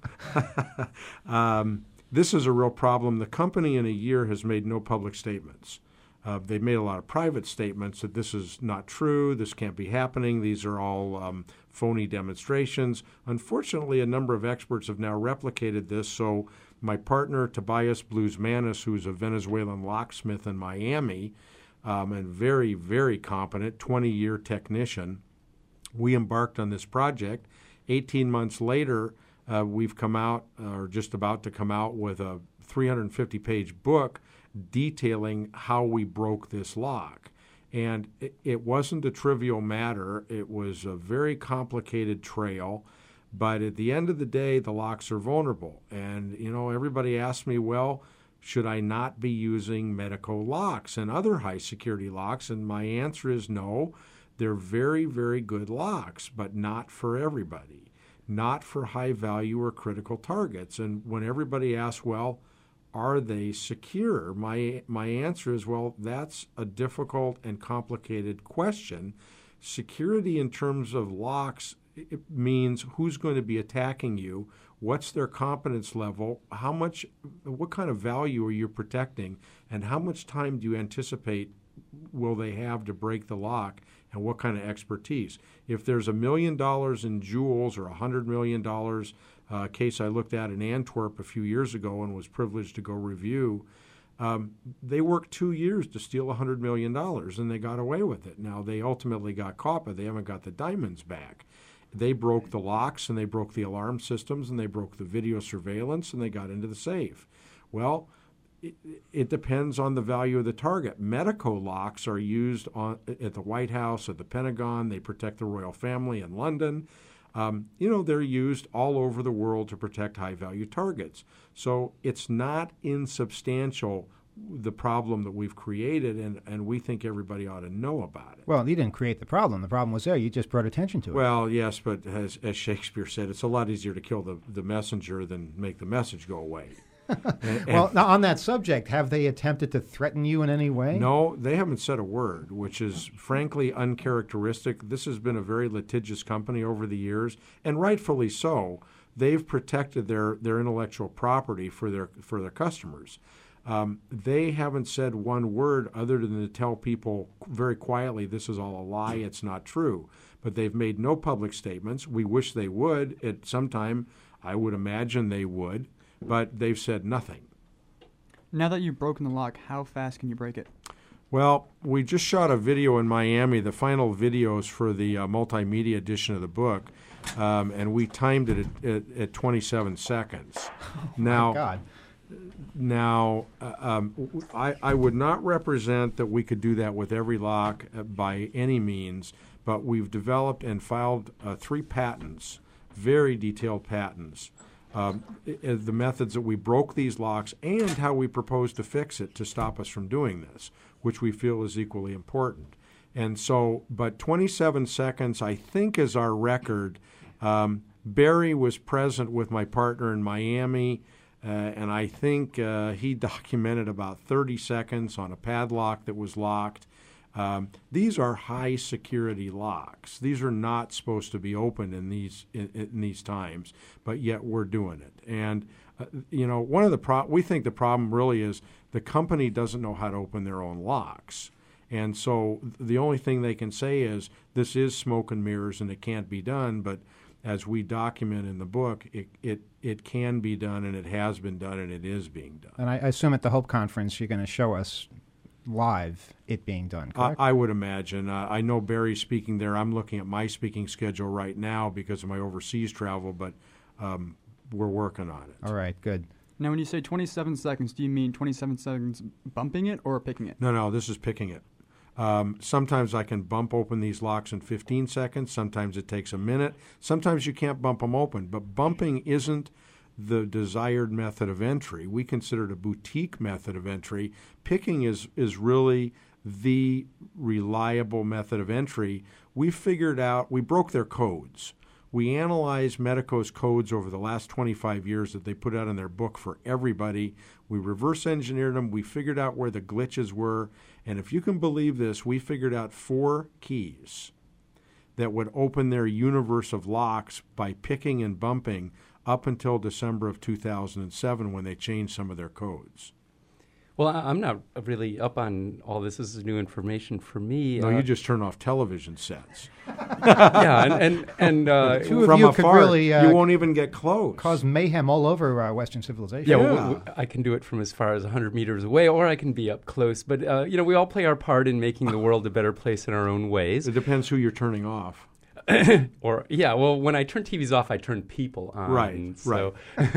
um, this is a real problem. The company in a year has made no public statements. Uh, they've made a lot of private statements that this is not true, this can't be happening, these are all um, phony demonstrations. Unfortunately, a number of experts have now replicated this, so my partner, Tobias Blues-Manis, who's a Venezuelan locksmith in Miami, um, and very, very competent, twenty-year technician, we embarked on this project. eighteen months later, uh, we've come out, or just about to come out, with a three hundred fifty page book detailing how we broke this lock. And it, it wasn't a trivial matter. It was a very complicated trail. But at the end of the day, the locks are vulnerable. And, you know, everybody asks me, well, should I not be using Medeco locks and other high-security locks? And my answer is no. They're very, very good locks, but not for everybody, not for high-value or critical targets. And when everybody asks, well, are they secure? My, my answer is, well, that's a difficult and complicated question. Security in terms of locks, it means who's going to be attacking you, what's their competence level, how much, what kind of value are you protecting, and how much time do you anticipate will they have to break the lock, and what kind of expertise. If there's a million dollars in jewels or a hundred million dollars, uh, case I looked at in Antwerp a few years ago and was privileged to go review, Um, they worked two years to steal one hundred million dollars, and they got away with it. Now, they ultimately got caught, but they haven't got the diamonds back. They broke the locks, and they broke the alarm systems, and they broke the video surveillance, and they got into the safe. Well, it, it depends on the value of the target. Medeco locks are used on, at the White House, at the Pentagon. They protect the royal family in London. Um, you know, they're used all over the world to protect high-value targets. So it's not insubstantial, the problem that we've created, and, and we think everybody ought to know about it. Well, you didn't create the problem. The problem was there. You just brought attention to it. Well, yes, but as, as Shakespeare said, it's a lot easier to kill the, the messenger than make the message go away. and, and well, now on that subject, have they attempted to threaten you in any way? No, they haven't said a word, which is frankly uncharacteristic. This has been a very litigious company over the years, and rightfully so. they've protected their, their intellectual property for their for their customers. Um, they haven't said one word other than to tell people very quietly, this is all a lie, it's not true. But they've made no public statements. We wish they would. At some time, I would imagine they would, but they've said nothing. Now that you've broken the lock, how fast can you break it? Well, we just shot a video in Miami, the final videos for the uh, multimedia edition of the book, um, and we timed it at, at, at twenty-seven seconds. Oh, now, my God. Now, uh, um, I, I would not represent that we could do that with every lock uh, by any means, but we've developed and filed uh, three patents, very detailed patents, um, i- the methods that we broke these locks and how we propose to fix it to stop us from doing this, which we feel is equally important. And so, but twenty-seven seconds, I think, is our record. Um, Barry was present with my partner in Miami. Uh, and I think uh, he documented about thirty seconds on a padlock that was locked. Um, these are high security locks. These are not supposed to be opened in these in, in these times, but yet we're doing it. And uh, you know, one of the pro- we think the problem really is the company doesn't know how to open their own locks. And so the only thing they can say is this is smoke and mirrors and it can't be done, but as we document in the book, it, it it can be done, and it has been done, and it is being done. And I assume at the Hope Conference you're going to show us live it being done, I, correct? I would imagine. Uh, I know Barry's speaking there. I'm looking at my speaking schedule right now because of my overseas travel, but um, we're working on it. All right, good. Now, when you say twenty-seven seconds, do you mean twenty-seven seconds bumping it or picking it? No, no, this is picking it. Um, sometimes I can bump open these locks in fifteen seconds. Sometimes it takes a minute. Sometimes you can't bump them open. But bumping isn't the desired method of entry. We consider it a boutique method of entry. Picking is, is really the reliable method of entry. We figured out, we broke their codes. We analyzed Medico's codes over the last twenty-five years that they put out in their book for everybody. We reverse engineered them. We figured out where the glitches were. And if you can believe this, we figured out four keys that would open their universe of locks by picking and bumping up until December of two thousand seven when they changed some of their codes. Well, I- I'm not really up on all this. This is new information for me. No, uh, you just turn off television sets. yeah, and and, and uh, Two of From you afar, could really uh, you won't even get close. cause mayhem all over uh, Western civilization. yeah, w- w- I can do it from as far as one hundred meters away, or I can be up close. But uh, you know, we all play our part in making the world a better place in our own ways. It depends who you're turning off. Or yeah, well, when I turn T Vs off, I turn people on. Right, So,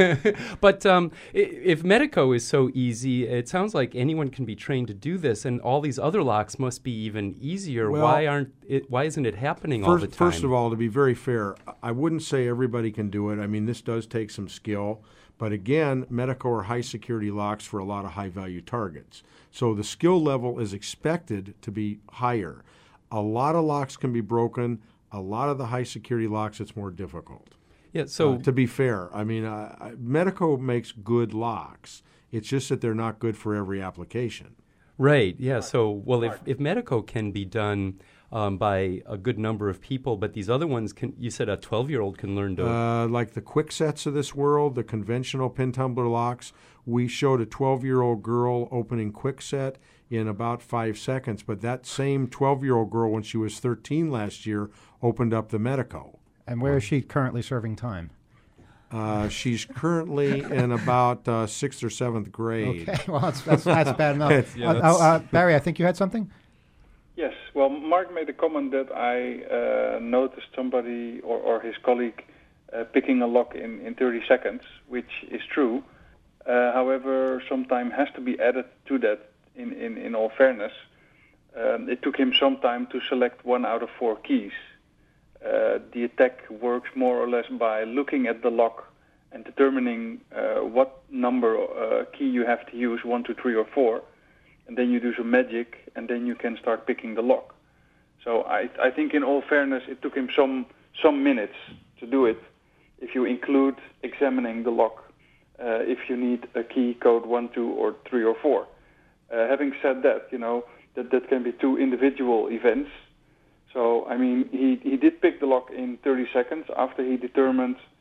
but um, i- if Medico is so easy, it sounds like anyone can be trained to do this, and all these other locks must be even easier. Well, why aren't it? Why isn't it happening all First, the time? first of all, to be very fair, I wouldn't say everybody can do it. I mean, this does take some skill. But again, Medico are high security locks for a lot of high value targets. So the skill level is expected to be higher. A lot of locks can be broken. A lot of the high security locks, it's more difficult. yeah. So Uh, to be fair, I mean, uh, I- Medico makes good locks. It's just that they're not good for every application. right. Yeah. So well, if if Medico can be done um, by a good number of people, but these other ones can. You said a twelve-year-old can learn to. Uh, like the quick sets of this world, the conventional pin tumbler locks, we showed a twelve-year-old girl opening quick set in about five seconds. But that same twelve-year-old girl, when she was thirteen last year, opened up the Medico. And where is she currently serving time? Uh, she's currently in about uh, sixth or seventh grade. Okay, well, that's, that's, that's bad enough. Yeah, Uh, that's- oh, uh, Barry, I think you had something? Yes, well, Mark made a comment that I uh, noticed somebody or, or his colleague uh, picking a lock in, in thirty seconds, which is true. Uh, however, some time has to be added to that in, in, in all fairness. Um, it took him some time to select one out of four keys. Uh, the attack works more or less by looking at the lock and determining uh, what number uh, key you have to use, one, two, three, or four. And then you do some magic, and then you can start picking the lock. So I, I think in all fairness, it took him some some minutes to do it, if you include examining the lock, uh, if you need a key code one, two, or three, or four. Uh, having said that, you know, that, that can be two individual events. So, I mean, he, he did pick the lock in thirty seconds after he determined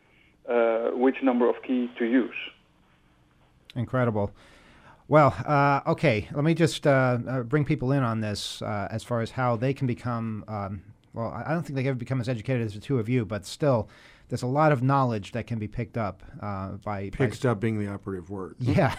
uh, which number of key to use. Incredible. Well, uh, okay, let me just uh, uh, bring people in on this uh, as far as how they can become, um, well, I don't think they ever become as educated as the two of you, but still, there's a lot of knowledge that can be picked up uh, by... Picked by, up being the operative word. Yeah.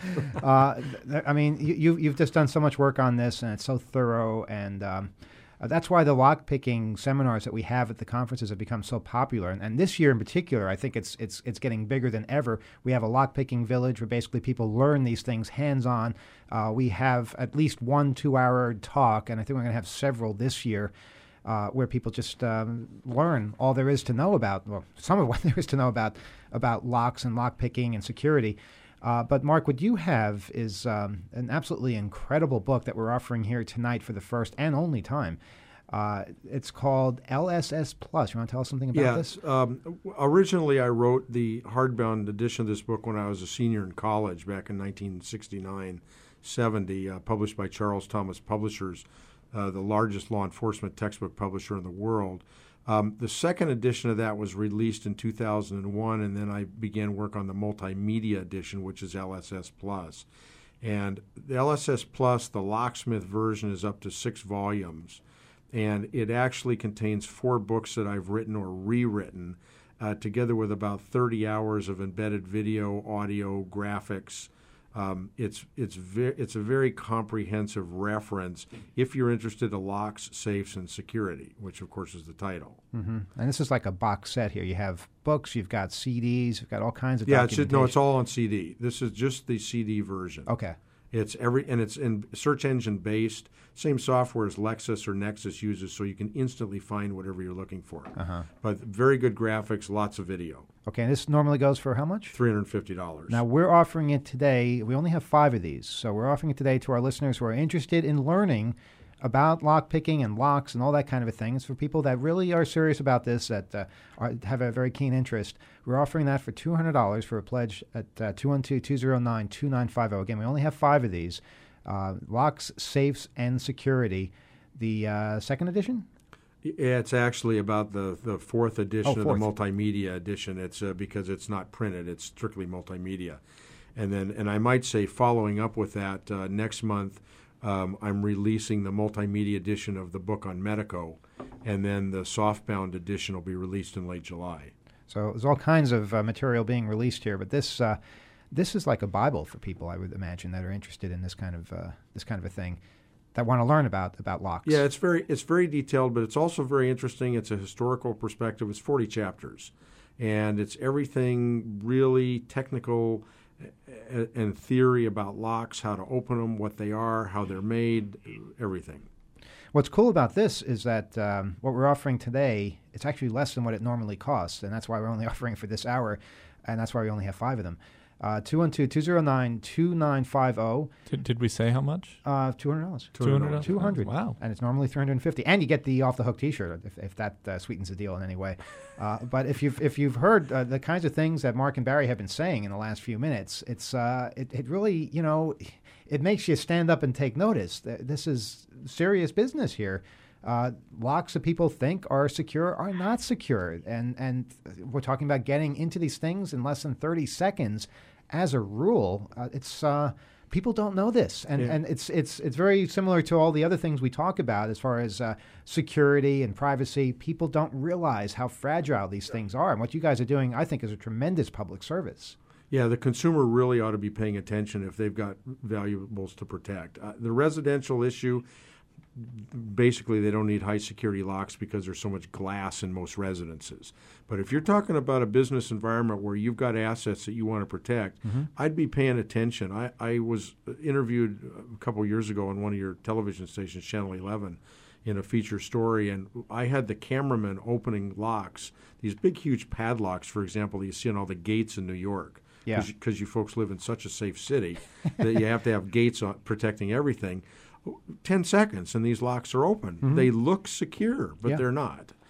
uh, th- I mean, you, you've, you've just done so much work on this, and it's so thorough, and... Um, Uh, that's why the lock-picking seminars that we have at the conferences have become so popular. And, and this year in particular, I think it's it's it's getting bigger than ever. We have a lock-picking village where basically people learn these things hands-on. Uh, we have at least one two-hour talk, and I think we're going to have several this year, uh, where people just um, learn all there is to know about, well, some of what there is to know about, about locks and lock-picking and security. Uh, but, Mark, what you have is um, an absolutely incredible book that we're offering here tonight for the first and only time. Uh, it's called L S S Plus. You want to tell us something about yeah, this? Um, originally, I wrote the hardbound edition of this book when I was a senior in college back in nineteen sixty-nine seventy, uh, published by Charles Thomas Publishers, uh, the largest law enforcement textbook publisher in the world. Um, the second edition of that was released in two thousand one, and then I began work on the multimedia edition, which is L S S Plus. And the L S S Plus, the locksmith version, is up to six volumes, and it actually contains four books that I've written or rewritten, uh, together with about thirty hours of embedded video, audio, graphics. Um, it's it's ve- it's a very comprehensive reference if you're interested in locks, safes, and security, which of course is the title. Mm-hmm. And this is like a box set here. You have books, you've got C Ds, you've got all kinds of yeah. It's documentation. no, it's all on C D. This is just the C D version. Okay. It's every and it's in search engine based. Same software as Lexis or Nexus uses, so you can instantly find whatever you're looking for. Uh-huh. But very good graphics, lots of video. Okay, and this normally goes for how much? three hundred fifty dollars. Now, we're offering it today. We only have five of these, so we're offering it today to our listeners who are interested in learning about lockpicking and locks and all that kind of a thing. It's for people that really are serious about this, that uh, are, have a very keen interest. We're offering that for two hundred dollars for a pledge at uh, two one two, two zero nine, two nine five zero. Again, we only have five of these. Uh, locks, safes, and security. The uh, second edition? It's actually about the, the fourth edition Oh, of fourth. the multimedia edition. It's uh, because it's not printed; it's strictly multimedia. And then, and I might say, following up with that, uh, next month um, I'm releasing the multimedia edition of the book on Medico, and then the softbound edition will be released in late July. So there's all kinds of uh, material being released here, but this uh, this is like a Bible for people, I would imagine, that are interested in this kind of uh, this kind of a thing, that want to learn about about locks. Yeah, it's very it's very detailed, but it's also very interesting. It's a historical perspective. It's forty chapters, and it's everything really technical and theory about locks, how to open them, what they are, how they're made, everything. What's cool about this is that um, what we're offering today, it's actually less than what it normally costs, and that's why we're only offering for this hour, and that's why we only have five of them. Uh, two one two, two zero nine, two nine five zero. Did, did we say how much? Uh, two hundred dollars. two hundred dollars. two hundred. Wow. And it's normally three hundred fifty. And you get the off the hook T-shirt if, if that uh, sweetens the deal in any way. Uh, but if you've if you've heard uh, the kinds of things that Mark and Barry have been saying in the last few minutes, it's uh, it it really you know it makes you stand up and take notice. This is serious business here. Uh, locks that people think are secure are not secure, and and we're talking about getting into these things in less than thirty seconds. As a rule, uh, it's uh, people don't know this, and, Yeah. and it's it's it's very similar to all the other things we talk about as far as uh, security and privacy. People don't realize how fragile these things are, and what you guys are doing, I think, is a tremendous public service. Yeah, the consumer really ought to be paying attention if they've got valuables to protect. Uh, the residential issue, basically they don't need high security locks because there's so much glass in most residences. But if you're talking about a business environment where you've got assets that you want to protect, Mm-hmm. I'd be paying attention. I, I was interviewed a couple years ago on one of your television stations, Channel eleven, in a feature story, and I had the cameraman opening locks, these big, huge padlocks, for example, that you see on all the gates in New York. Yeah. Because you folks live in such a safe city that you have to have gates on, protecting everything. Ten seconds and these locks are open. Mm-hmm. They look secure, but Yeah. they're not.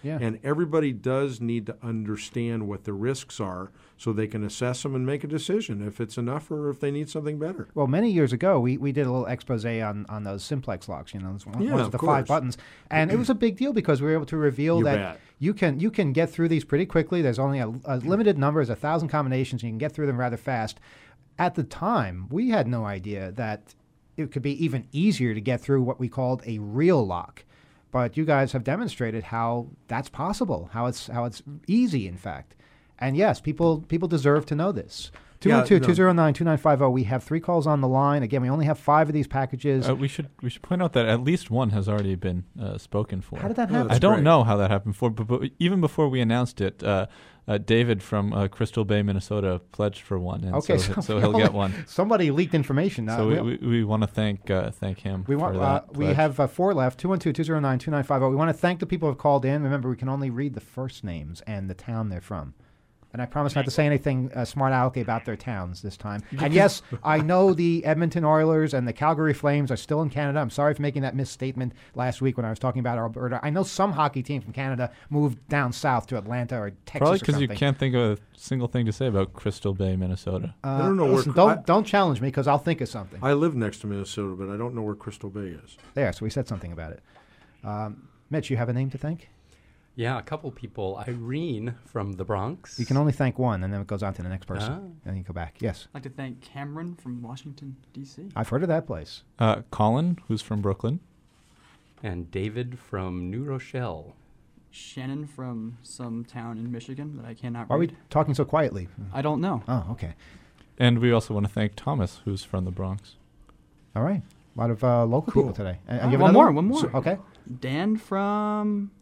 Yeah. And everybody does need to understand what the risks are so they can assess them and make a decision if it's enough or if they need something better. Well, many years ago, we, we did a little expose on, on those simplex locks, you know, those ones Yeah, with of the course. five buttons. And it was a big deal because we were able to reveal You that bet. you can you can get through these pretty quickly. There's only a, a limited number, there's a thousand combinations, and you can get through them rather fast. At the time, we had no idea that it could be even easier to get through what we called a real lock. But you guys have demonstrated how that's possible, how it's how it's easy, in fact. And yes, people people deserve to know this. two one two, two zero nine, two nine five zero. We have three calls on the line. Again, we only have five of these packages. Uh, we should we should point out that at least one has already been uh, spoken for. How did that Oh, happen? I don't great. know how that happened before, but, but even before we announced it, uh, uh, David from uh, Crystal Bay, Minnesota, pledged for one, and Okay, so, so so we he'll only- get one. Somebody leaked information. Uh, So we, we, we, we want to thank uh, thank him. we want. for Uh, that we pledge. have uh, four left. two one two, two zero nine, two nine five zero. We want to thank the people who have called in. Remember, we can only read the first names and the town they're from. And I promise not to say anything uh, smart alecky about their towns this time. And yes, I know the Edmonton Oilers and the Calgary Flames are still in Canada. I'm sorry for making that misstatement last week when I was talking about Alberta. I know some hockey team from Canada moved down south to Atlanta or Texas Probably or because you something. can't think of a single thing to say about Crystal Bay, Minnesota. Uh, I don't know where listen, Cr- don't, I- don't challenge me because I'll think of something. I live next to Minnesota, but I don't know where Crystal Bay is. There, so we said something about it. Um, Mitch, you have a name to thank? Yeah, a couple people. Irene from the Bronx. You can only thank one, and then it goes on to the next person. Ah. And you go back. Yes. I'd like to thank Cameron from Washington, D C I've heard of that place. Uh, Colin, who's from Brooklyn. And David from New Rochelle. Shannon from some town in Michigan that I cannot Why are we read. talking so quietly? I don't know. Oh, okay. And we also want to thank Thomas, who's from the Bronx. All right. A lot of uh, local Cool. people today. Uh, Ah, you have one another more, one more. So- okay. Dan from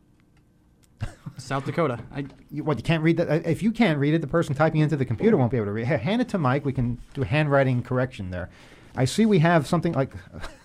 South Dakota. I You, what, you can't read that? Uh, if you can't read it, the person typing into the computer won't be able to read it. Hand it to Mike. We can do a handwriting correction there. I see we have something like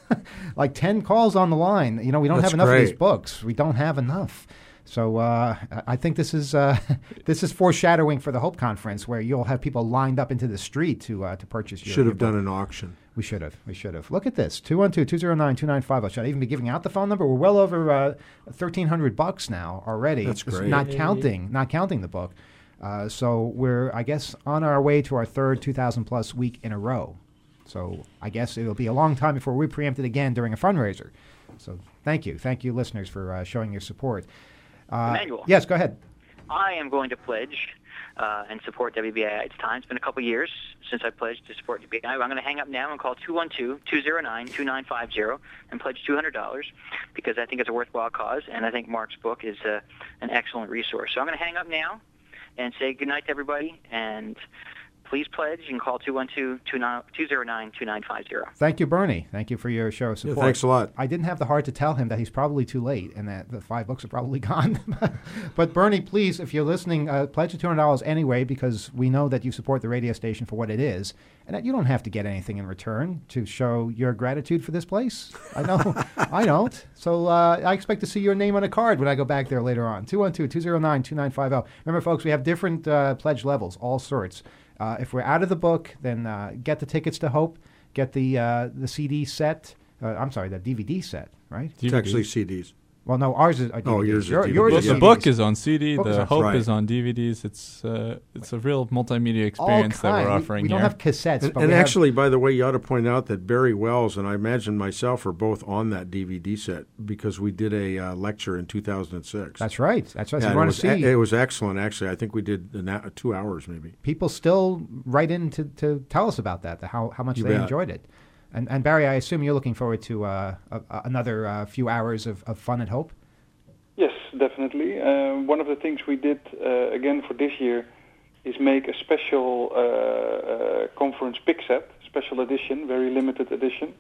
like ten calls on the line. You know, we don't That's have enough of these great. books. We don't have enough. So uh, I- I think this is uh, this is foreshadowing for the Hope Conference, where you'll have people lined up into the street to uh, to purchase your. Should your have done book. an auction. We should have. We should have. Look at this. two one two, two zero nine, two nine five zero. Should I even be giving out the phone number? We're well over uh, thirteen hundred bucks now already. That's This is great. Not counting, not counting the book. Uh, so we're, I guess, on our way to our third two thousand plus week in a row. So I guess it'll be a long time before we preempt it again during a fundraiser. So thank you. Thank you, listeners, for uh, showing your support. Uh, Emmanuel. Yes, go ahead. I am going to pledge uh, and support W B I. It's time. It's been a couple years since I pledged to support W B I. I'm going to hang up now and call two one two, two zero nine, two nine five zero and pledge two hundred dollars because I think it's a worthwhile cause, and I think Mark's book is uh, an excellent resource. So I'm going to hang up now and say good night to everybody, and please pledge and call two one two, two zero nine, two nine five zero. Thank you, Bernie. Thank you for your show of Yeah, support. thanks a lot. I didn't have the heart to tell him that he's probably too late and that the five books are probably gone. But Bernie, please, if you're listening, uh, pledge the two hundred dollars anyway, because we know that you support the radio station for what it is, and that you don't have to get anything in return to show your gratitude for this place. I know, I don't. So uh, I expect to see your name on a card when I go back there later on. two one two, two zero nine, two nine five zero. Remember, folks, we have different uh, pledge levels, all sorts. Uh, if we're out of the book, then uh, get the tickets to Hope, get the uh, the C D set. Uh, I'm sorry, the D V D set, right? It's actually C Ds. Well, no, ours is. A D V D. Oh, yours is Your- D V D. yours Well, is the C Ds. book is on C D. Book is The on- Hope Right. is on D V Ds. It's uh, it's a real multimedia All experience that kind. we're We- offering we, here. don't have cassettes, And, but and we have- actually, by the way, you ought to point out that Barry Wells and I imagine myself are both on that D V D set because we did a uh, lecture in two thousand six. that's right. That's right. So Yeah, you and want it, to was, see e- it was excellent, actually. I think we did an, hou- two hours maybe. people still write in to, to tell us about that, the, how how much You they bet. enjoyed it. And and Barry, I assume you're looking forward to uh, a, a, another uh, few hours of, of fun at Hope. Yes, definitely. Um, one of the things we did uh, again for this year is make a special uh, uh, conference pick set, special edition, very limited edition.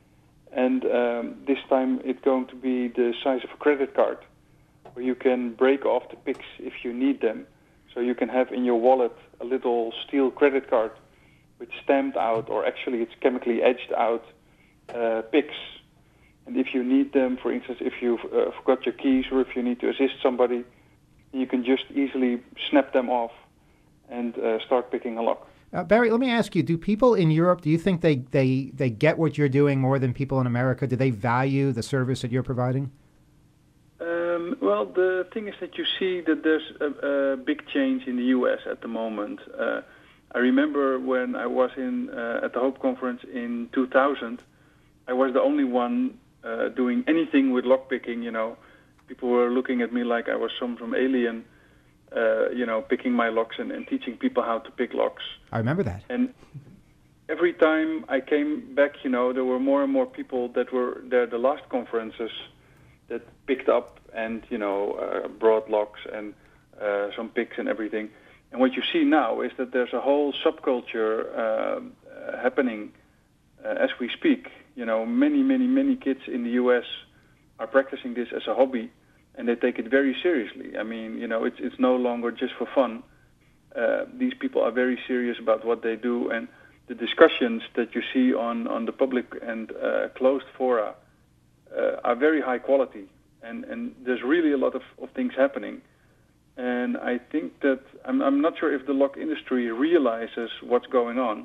And um, this time it's going to be the size of a credit card, where you can break off the picks if you need them. So you can have in your wallet a little steel credit card with stamped out, or actually it's chemically edged out uh, picks. And if you need them, for instance, if you've uh, forgot your keys or if you need to assist somebody, you can just easily snap them off and uh, start picking a lock. Uh, Barry, let me ask you: do people in Europe, do you think they, they, they get what you're doing more than people in America? Do they value the service that you're providing? Um, Well, the thing is that you see that there's a, a big change in the U S at the moment. Uh, I remember when I was in uh, at the Hope Conference in two thousand, I was the only one uh, doing anything with lockpicking. You know, people were looking at me like I was some from Alien, uh, you know, picking my locks and, and teaching people how to pick locks. I remember that. And every time I came back, you know, there were more and more people that were there at the last conferences that picked up and, you know, uh, brought locks and uh, some picks and everything. And what you see now is that there's a whole subculture uh, uh, happening uh, as we speak. You know, many, many, many kids in the U S are practicing this as a hobby, and they take it very seriously. I mean, you know, it's it's no longer just for fun. Uh, these people are very serious about what they do, and the discussions that you see on, on the public and uh, closed fora uh, are very high quality, and, and there's really a lot of, of things happening. And I think that I'm, I'm not sure if the lock industry realizes what's going on,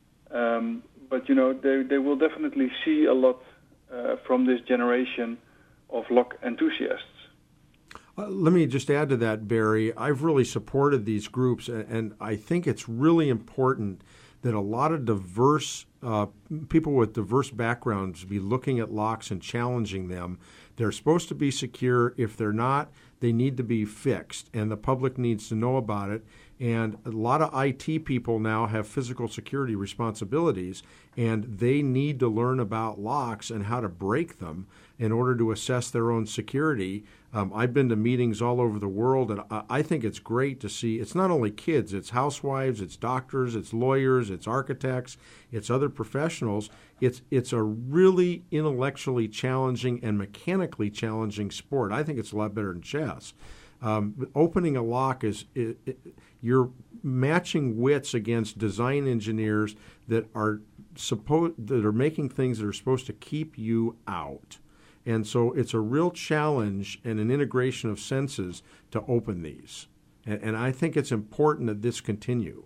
um, but you know they they will definitely see a lot uh, from this generation of lock enthusiasts. Uh, let me just add to that, Barry. I've really supported these groups, and, and I think it's really important that a lot of diverse uh, people with diverse backgrounds be looking at locks and challenging them. They're supposed to be secure. If they're not, they need to be fixed, and the public needs to know about it. And a lot of I T people now have physical security responsibilities, and they need to learn about locks and how to break them in order to assess their own security. Um, I've been to meetings all over the world, and I, I think it's great to see. It's not only kids, it's housewives, it's doctors, it's lawyers, it's architects, it's other professionals. It's it's a really intellectually challenging and mechanically challenging sport. I think it's a lot better than chess. Um, opening a lock is it, it, you're matching wits against design engineers that are supposed that are making things that are supposed to keep you out. And so it's a real challenge and an integration of senses to open these. And, and I think it's important that this continue.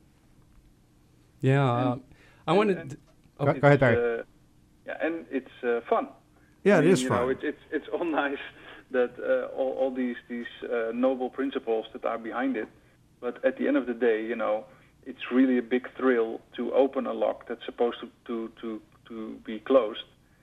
Yeah, uh, I wanted. And, to, oh, go ahead, Barry. Uh, yeah, and it's uh, fun. Yeah, I mean, it is you fun. Know, it, it's it's all nice that uh, all, all these these uh, noble principles that are behind it. But at the end of the day, you know, it's really a big thrill to open a lock that's supposed to to to, to be closed.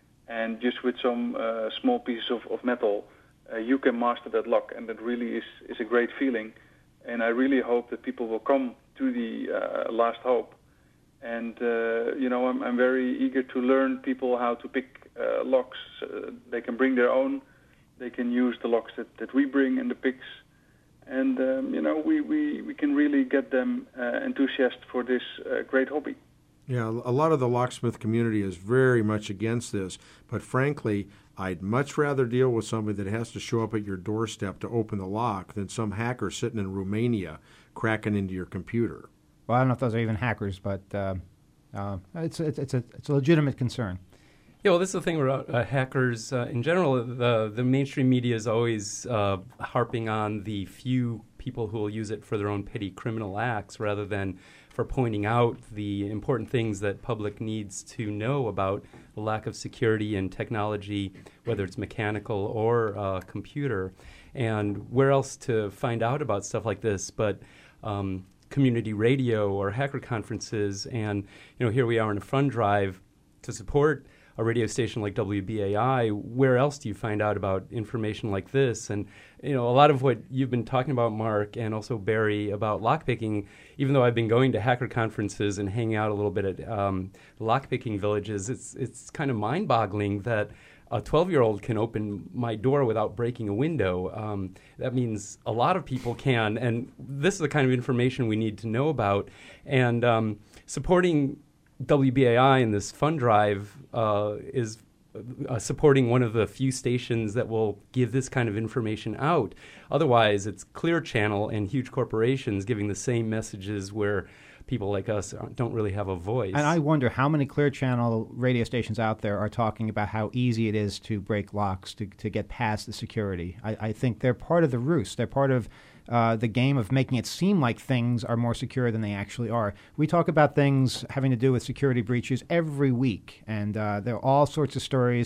And just with some uh, small pieces of, of metal, uh, you can master that lock, and that really is, is a great feeling. And I really hope that people will come to the uh, Last Hope. And, uh, you know, I'm, I'm very eager to learn people how to pick uh, locks. Uh, they can bring their own. They can use the locks that, that we bring and the picks. And, um, you know, we, we, we can really get them uh, enthusiastic for this uh, great hobby. Yeah, a lot of the locksmith community is very much against this, but frankly, I'd much rather deal with somebody that has to show up at your doorstep to open the lock than some hacker sitting in Romania cracking into your computer. Well, I don't know if those are even hackers, but uh, uh, it's, it's, it's, a, it's a legitimate concern. Yeah, well, this is the thing about uh, hackers uh, in general. The the mainstream media is always uh, harping on the few people who will use it for their own petty criminal acts rather than for pointing out the important things that public needs to know about the lack of security in technology, whether it's mechanical or uh, computer. And where else to find out about stuff like this but um, community radio or hacker conferences? And, you know, here we are in a fund drive to support a radio station like W B A I. Where else do you find out about information like this? And, you know, a lot of what you've been talking about, Mark, and also Barry, about lockpicking, even though I've been going to hacker conferences and hanging out a little bit at um, lockpicking villages, it's it's kind of mind-boggling that a twelve-year-old can open my door without breaking a window. Um, that means a lot of people can, and this is the kind of information we need to know about. And um, supporting W B A I in this fund drive uh, is uh, supporting one of the few stations that will give this kind of information out. Otherwise, it's Clear Channel and huge corporations giving the same messages where people like us don't really have a voice. And I wonder how many Clear Channel radio stations out there are talking about how easy it is to break locks, to, to get past the security. I, I think they're part of the ruse. They're part of uh, the game of making it seem like things are more secure than they actually are. We talk about things having to do with security breaches every week, and uh, there are all sorts of stories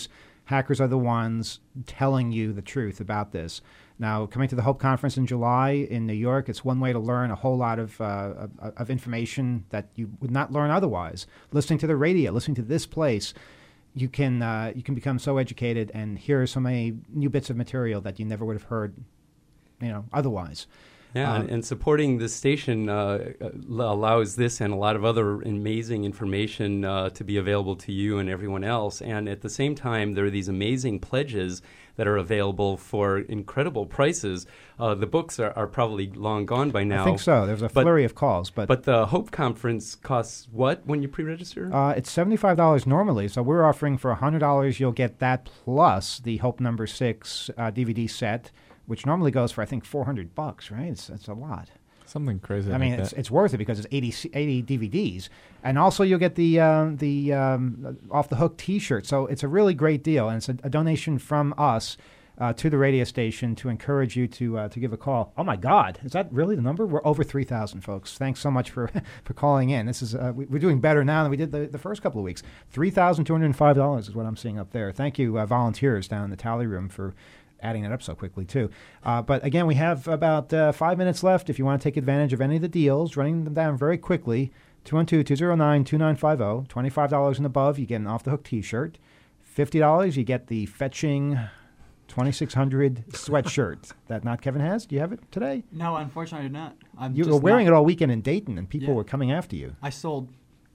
hackers are the ones telling you the truth about this. Now, coming to the Hope Conference in July in New York, it's one way to learn a whole lot of, uh, of, of information that you would not learn otherwise. Listening to the radio, listening to this place, you can uh, you can become so educated and hear so many new bits of material that you never would have heard, you know, otherwise. Yeah, Um, and, and supporting the station uh, allows this and a lot of other amazing information uh, to be available to you and everyone else. And at the same time, there are these amazing pledges that are available for incredible prices. Uh, the books are, are probably long gone by now. I think so. There's a but, flurry of calls. But, but the Hope Conference costs what when you pre-register? Uh, it's seventy-five dollars normally, so we're offering for one hundred dollars you'll get that plus the Hope Number six uh, D V D set, which normally goes for, I think, four hundred bucks, right? It's, it's a lot. Something crazy I like mean, that. it's it's worth it because it's eighty, eighty D V Ds. And also you'll get the uh, the um, Off the Hook T-shirt. So it's a really great deal, and it's a, a donation from us uh, to the radio station to encourage you to uh, to give a call. Oh, my God. Is that really the number? We're over three thousand, folks. Thanks so much for, for calling in. This is uh, we, We're doing better now than we did the, the first couple of weeks. three thousand two hundred five dollars is what I'm seeing up there. Thank you, uh, volunteers down in the tally room, for adding that up so quickly, too. Uh, but again, we have about uh, five minutes left. If you want to take advantage of any of the deals, running them down very quickly, two one two, two zero nine, two nine five zero, twenty-five dollars and above, you get an Off the Hook T-shirt. fifty dollars, you get the fetching twenty-six hundred sweatshirt that Not Kevin has. Do you have it today? No, unfortunately I do not. I'm You just were wearing not- it all weekend in Dayton, and people Yeah. were coming after you. I sold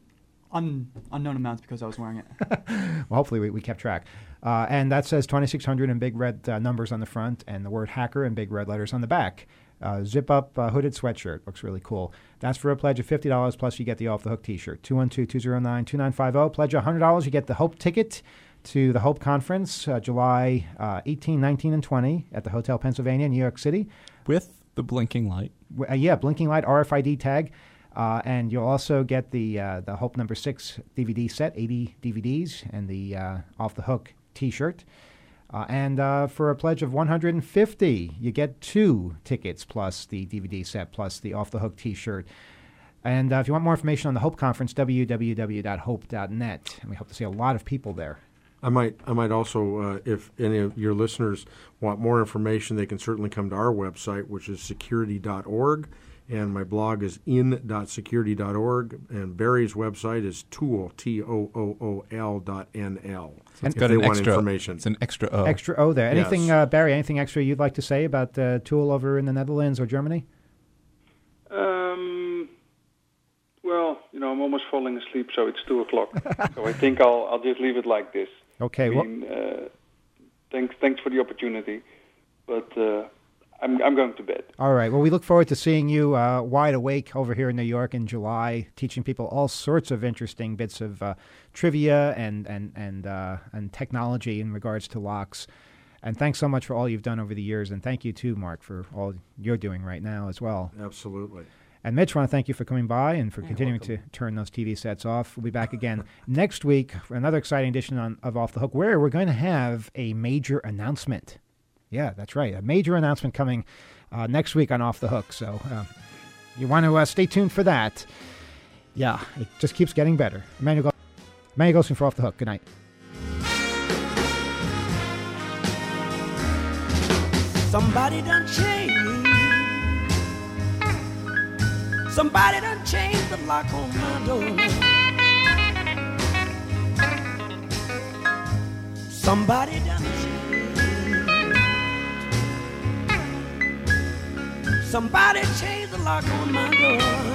un, unknown amounts because I was wearing it. Well, hopefully we, we kept track. Uh, and that says twenty-six hundred in big red uh, numbers on the front and the word hacker in big red letters on the back. Uh, zip-up uh, hooded sweatshirt. Looks really cool. That's for a pledge of fifty dollars, plus you get the Off the Hook T-shirt. two one two, two zero nine, two nine five zero. Pledge one hundred dollars, you get the Hope ticket to the Hope Conference, uh, July uh, eighteen, nineteen, and twenty at the Hotel Pennsylvania, New York City. With the blinking light. Uh, yeah, blinking light, R F I D tag. Uh, and you'll also get the uh, the Hope Number six D V D set, eighty D V Ds, and the uh, Off the Hook T-shirt. Uh, and uh, for a pledge of one hundred fifty dollars, you get two tickets plus the D V D set plus the Off the Hook T-shirt. And uh, if you want more information on the Hope Conference, w w w dot hope dot net. And we hope to see a lot of people there. I might, I might also, uh, if any of your listeners want more information, they can certainly come to our website, which is security dot org, and my blog is in dot security dot org, and Barry's website is tool, T O O O L dot N L. So it's if got they an want extra, information. It's an extra O. Extra O there. Anything, Yes. uh, Barry, anything extra you'd like to say about uh, Tool over in the Netherlands or Germany? Um, well, you know, I'm almost falling asleep, so it's two o'clock. So I think I'll I'll just leave it like this. Okay. I Well, mean, uh, thanks thanks for the opportunity, but uh, I'm I'm going to bed. all right. Well, we look forward to seeing you uh, wide awake over here in New York in July, teaching people all sorts of interesting bits of uh, trivia and and and uh, and technology in regards to locks. And thanks so much for all you've done over the years, and thank you too, Mark, for all you're doing right now as well. Absolutely. And Mitch, I want to thank you for coming by and for You're continuing welcome. to turn those T V sets off. We'll be back again next week for another exciting edition on, of Off the Hook, where we're going to have a major announcement. Yeah, that's right. A major announcement coming uh, next week on Off the Hook. So uh, you want to uh, stay tuned for that. Yeah, it just keeps getting better. Emmanuel, Go- Emmanuel Golson for Off the Hook. Good night. Somebody done changed. Somebody done changed the lock on my door. Somebody done changed. Somebody changed the lock on my door.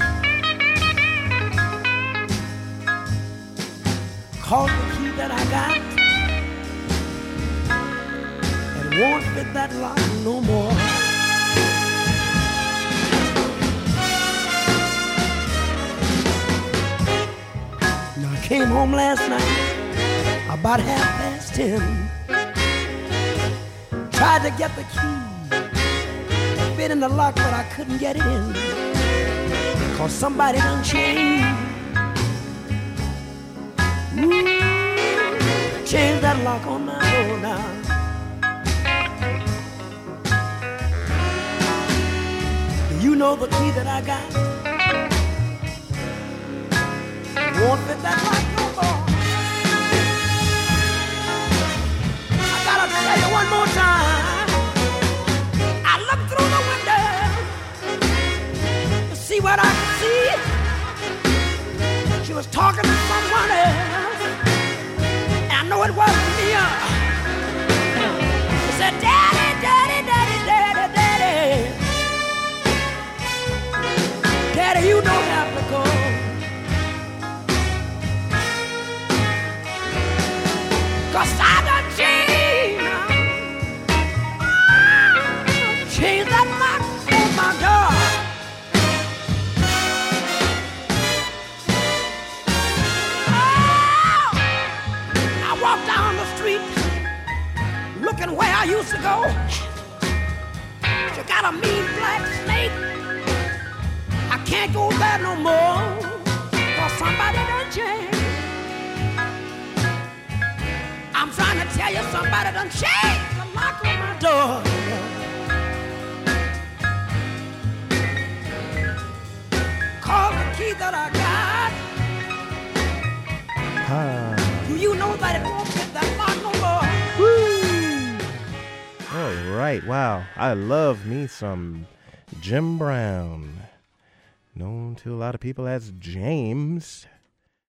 Called the key that I got. Won't fit that lock no more. Now I came home last night about half past ten. Tried to get the key to fit in the lock, but I couldn't get it in. Cause somebody done changed. Ooh, changed that lock on my door now. You know the key that I got won't fit that lock no more. was talking to someone else. And I know it wasn't me. He said, Daddy, Daddy, Daddy, Daddy, Daddy. Daddy, you don't have to go. Cause I done changed. Changed that lock on my door. Oh, I walked down the street looking where I used to go. You got a mean black snake. I can't go there no more. Cause somebody done changed. I'm trying to tell you, somebody done changed the lock on my door. Call the key that I got. Ah. Do you know that it won't fit that lock no more? All right. Wow. I love me some Jim Brown. Known to a lot of people as James.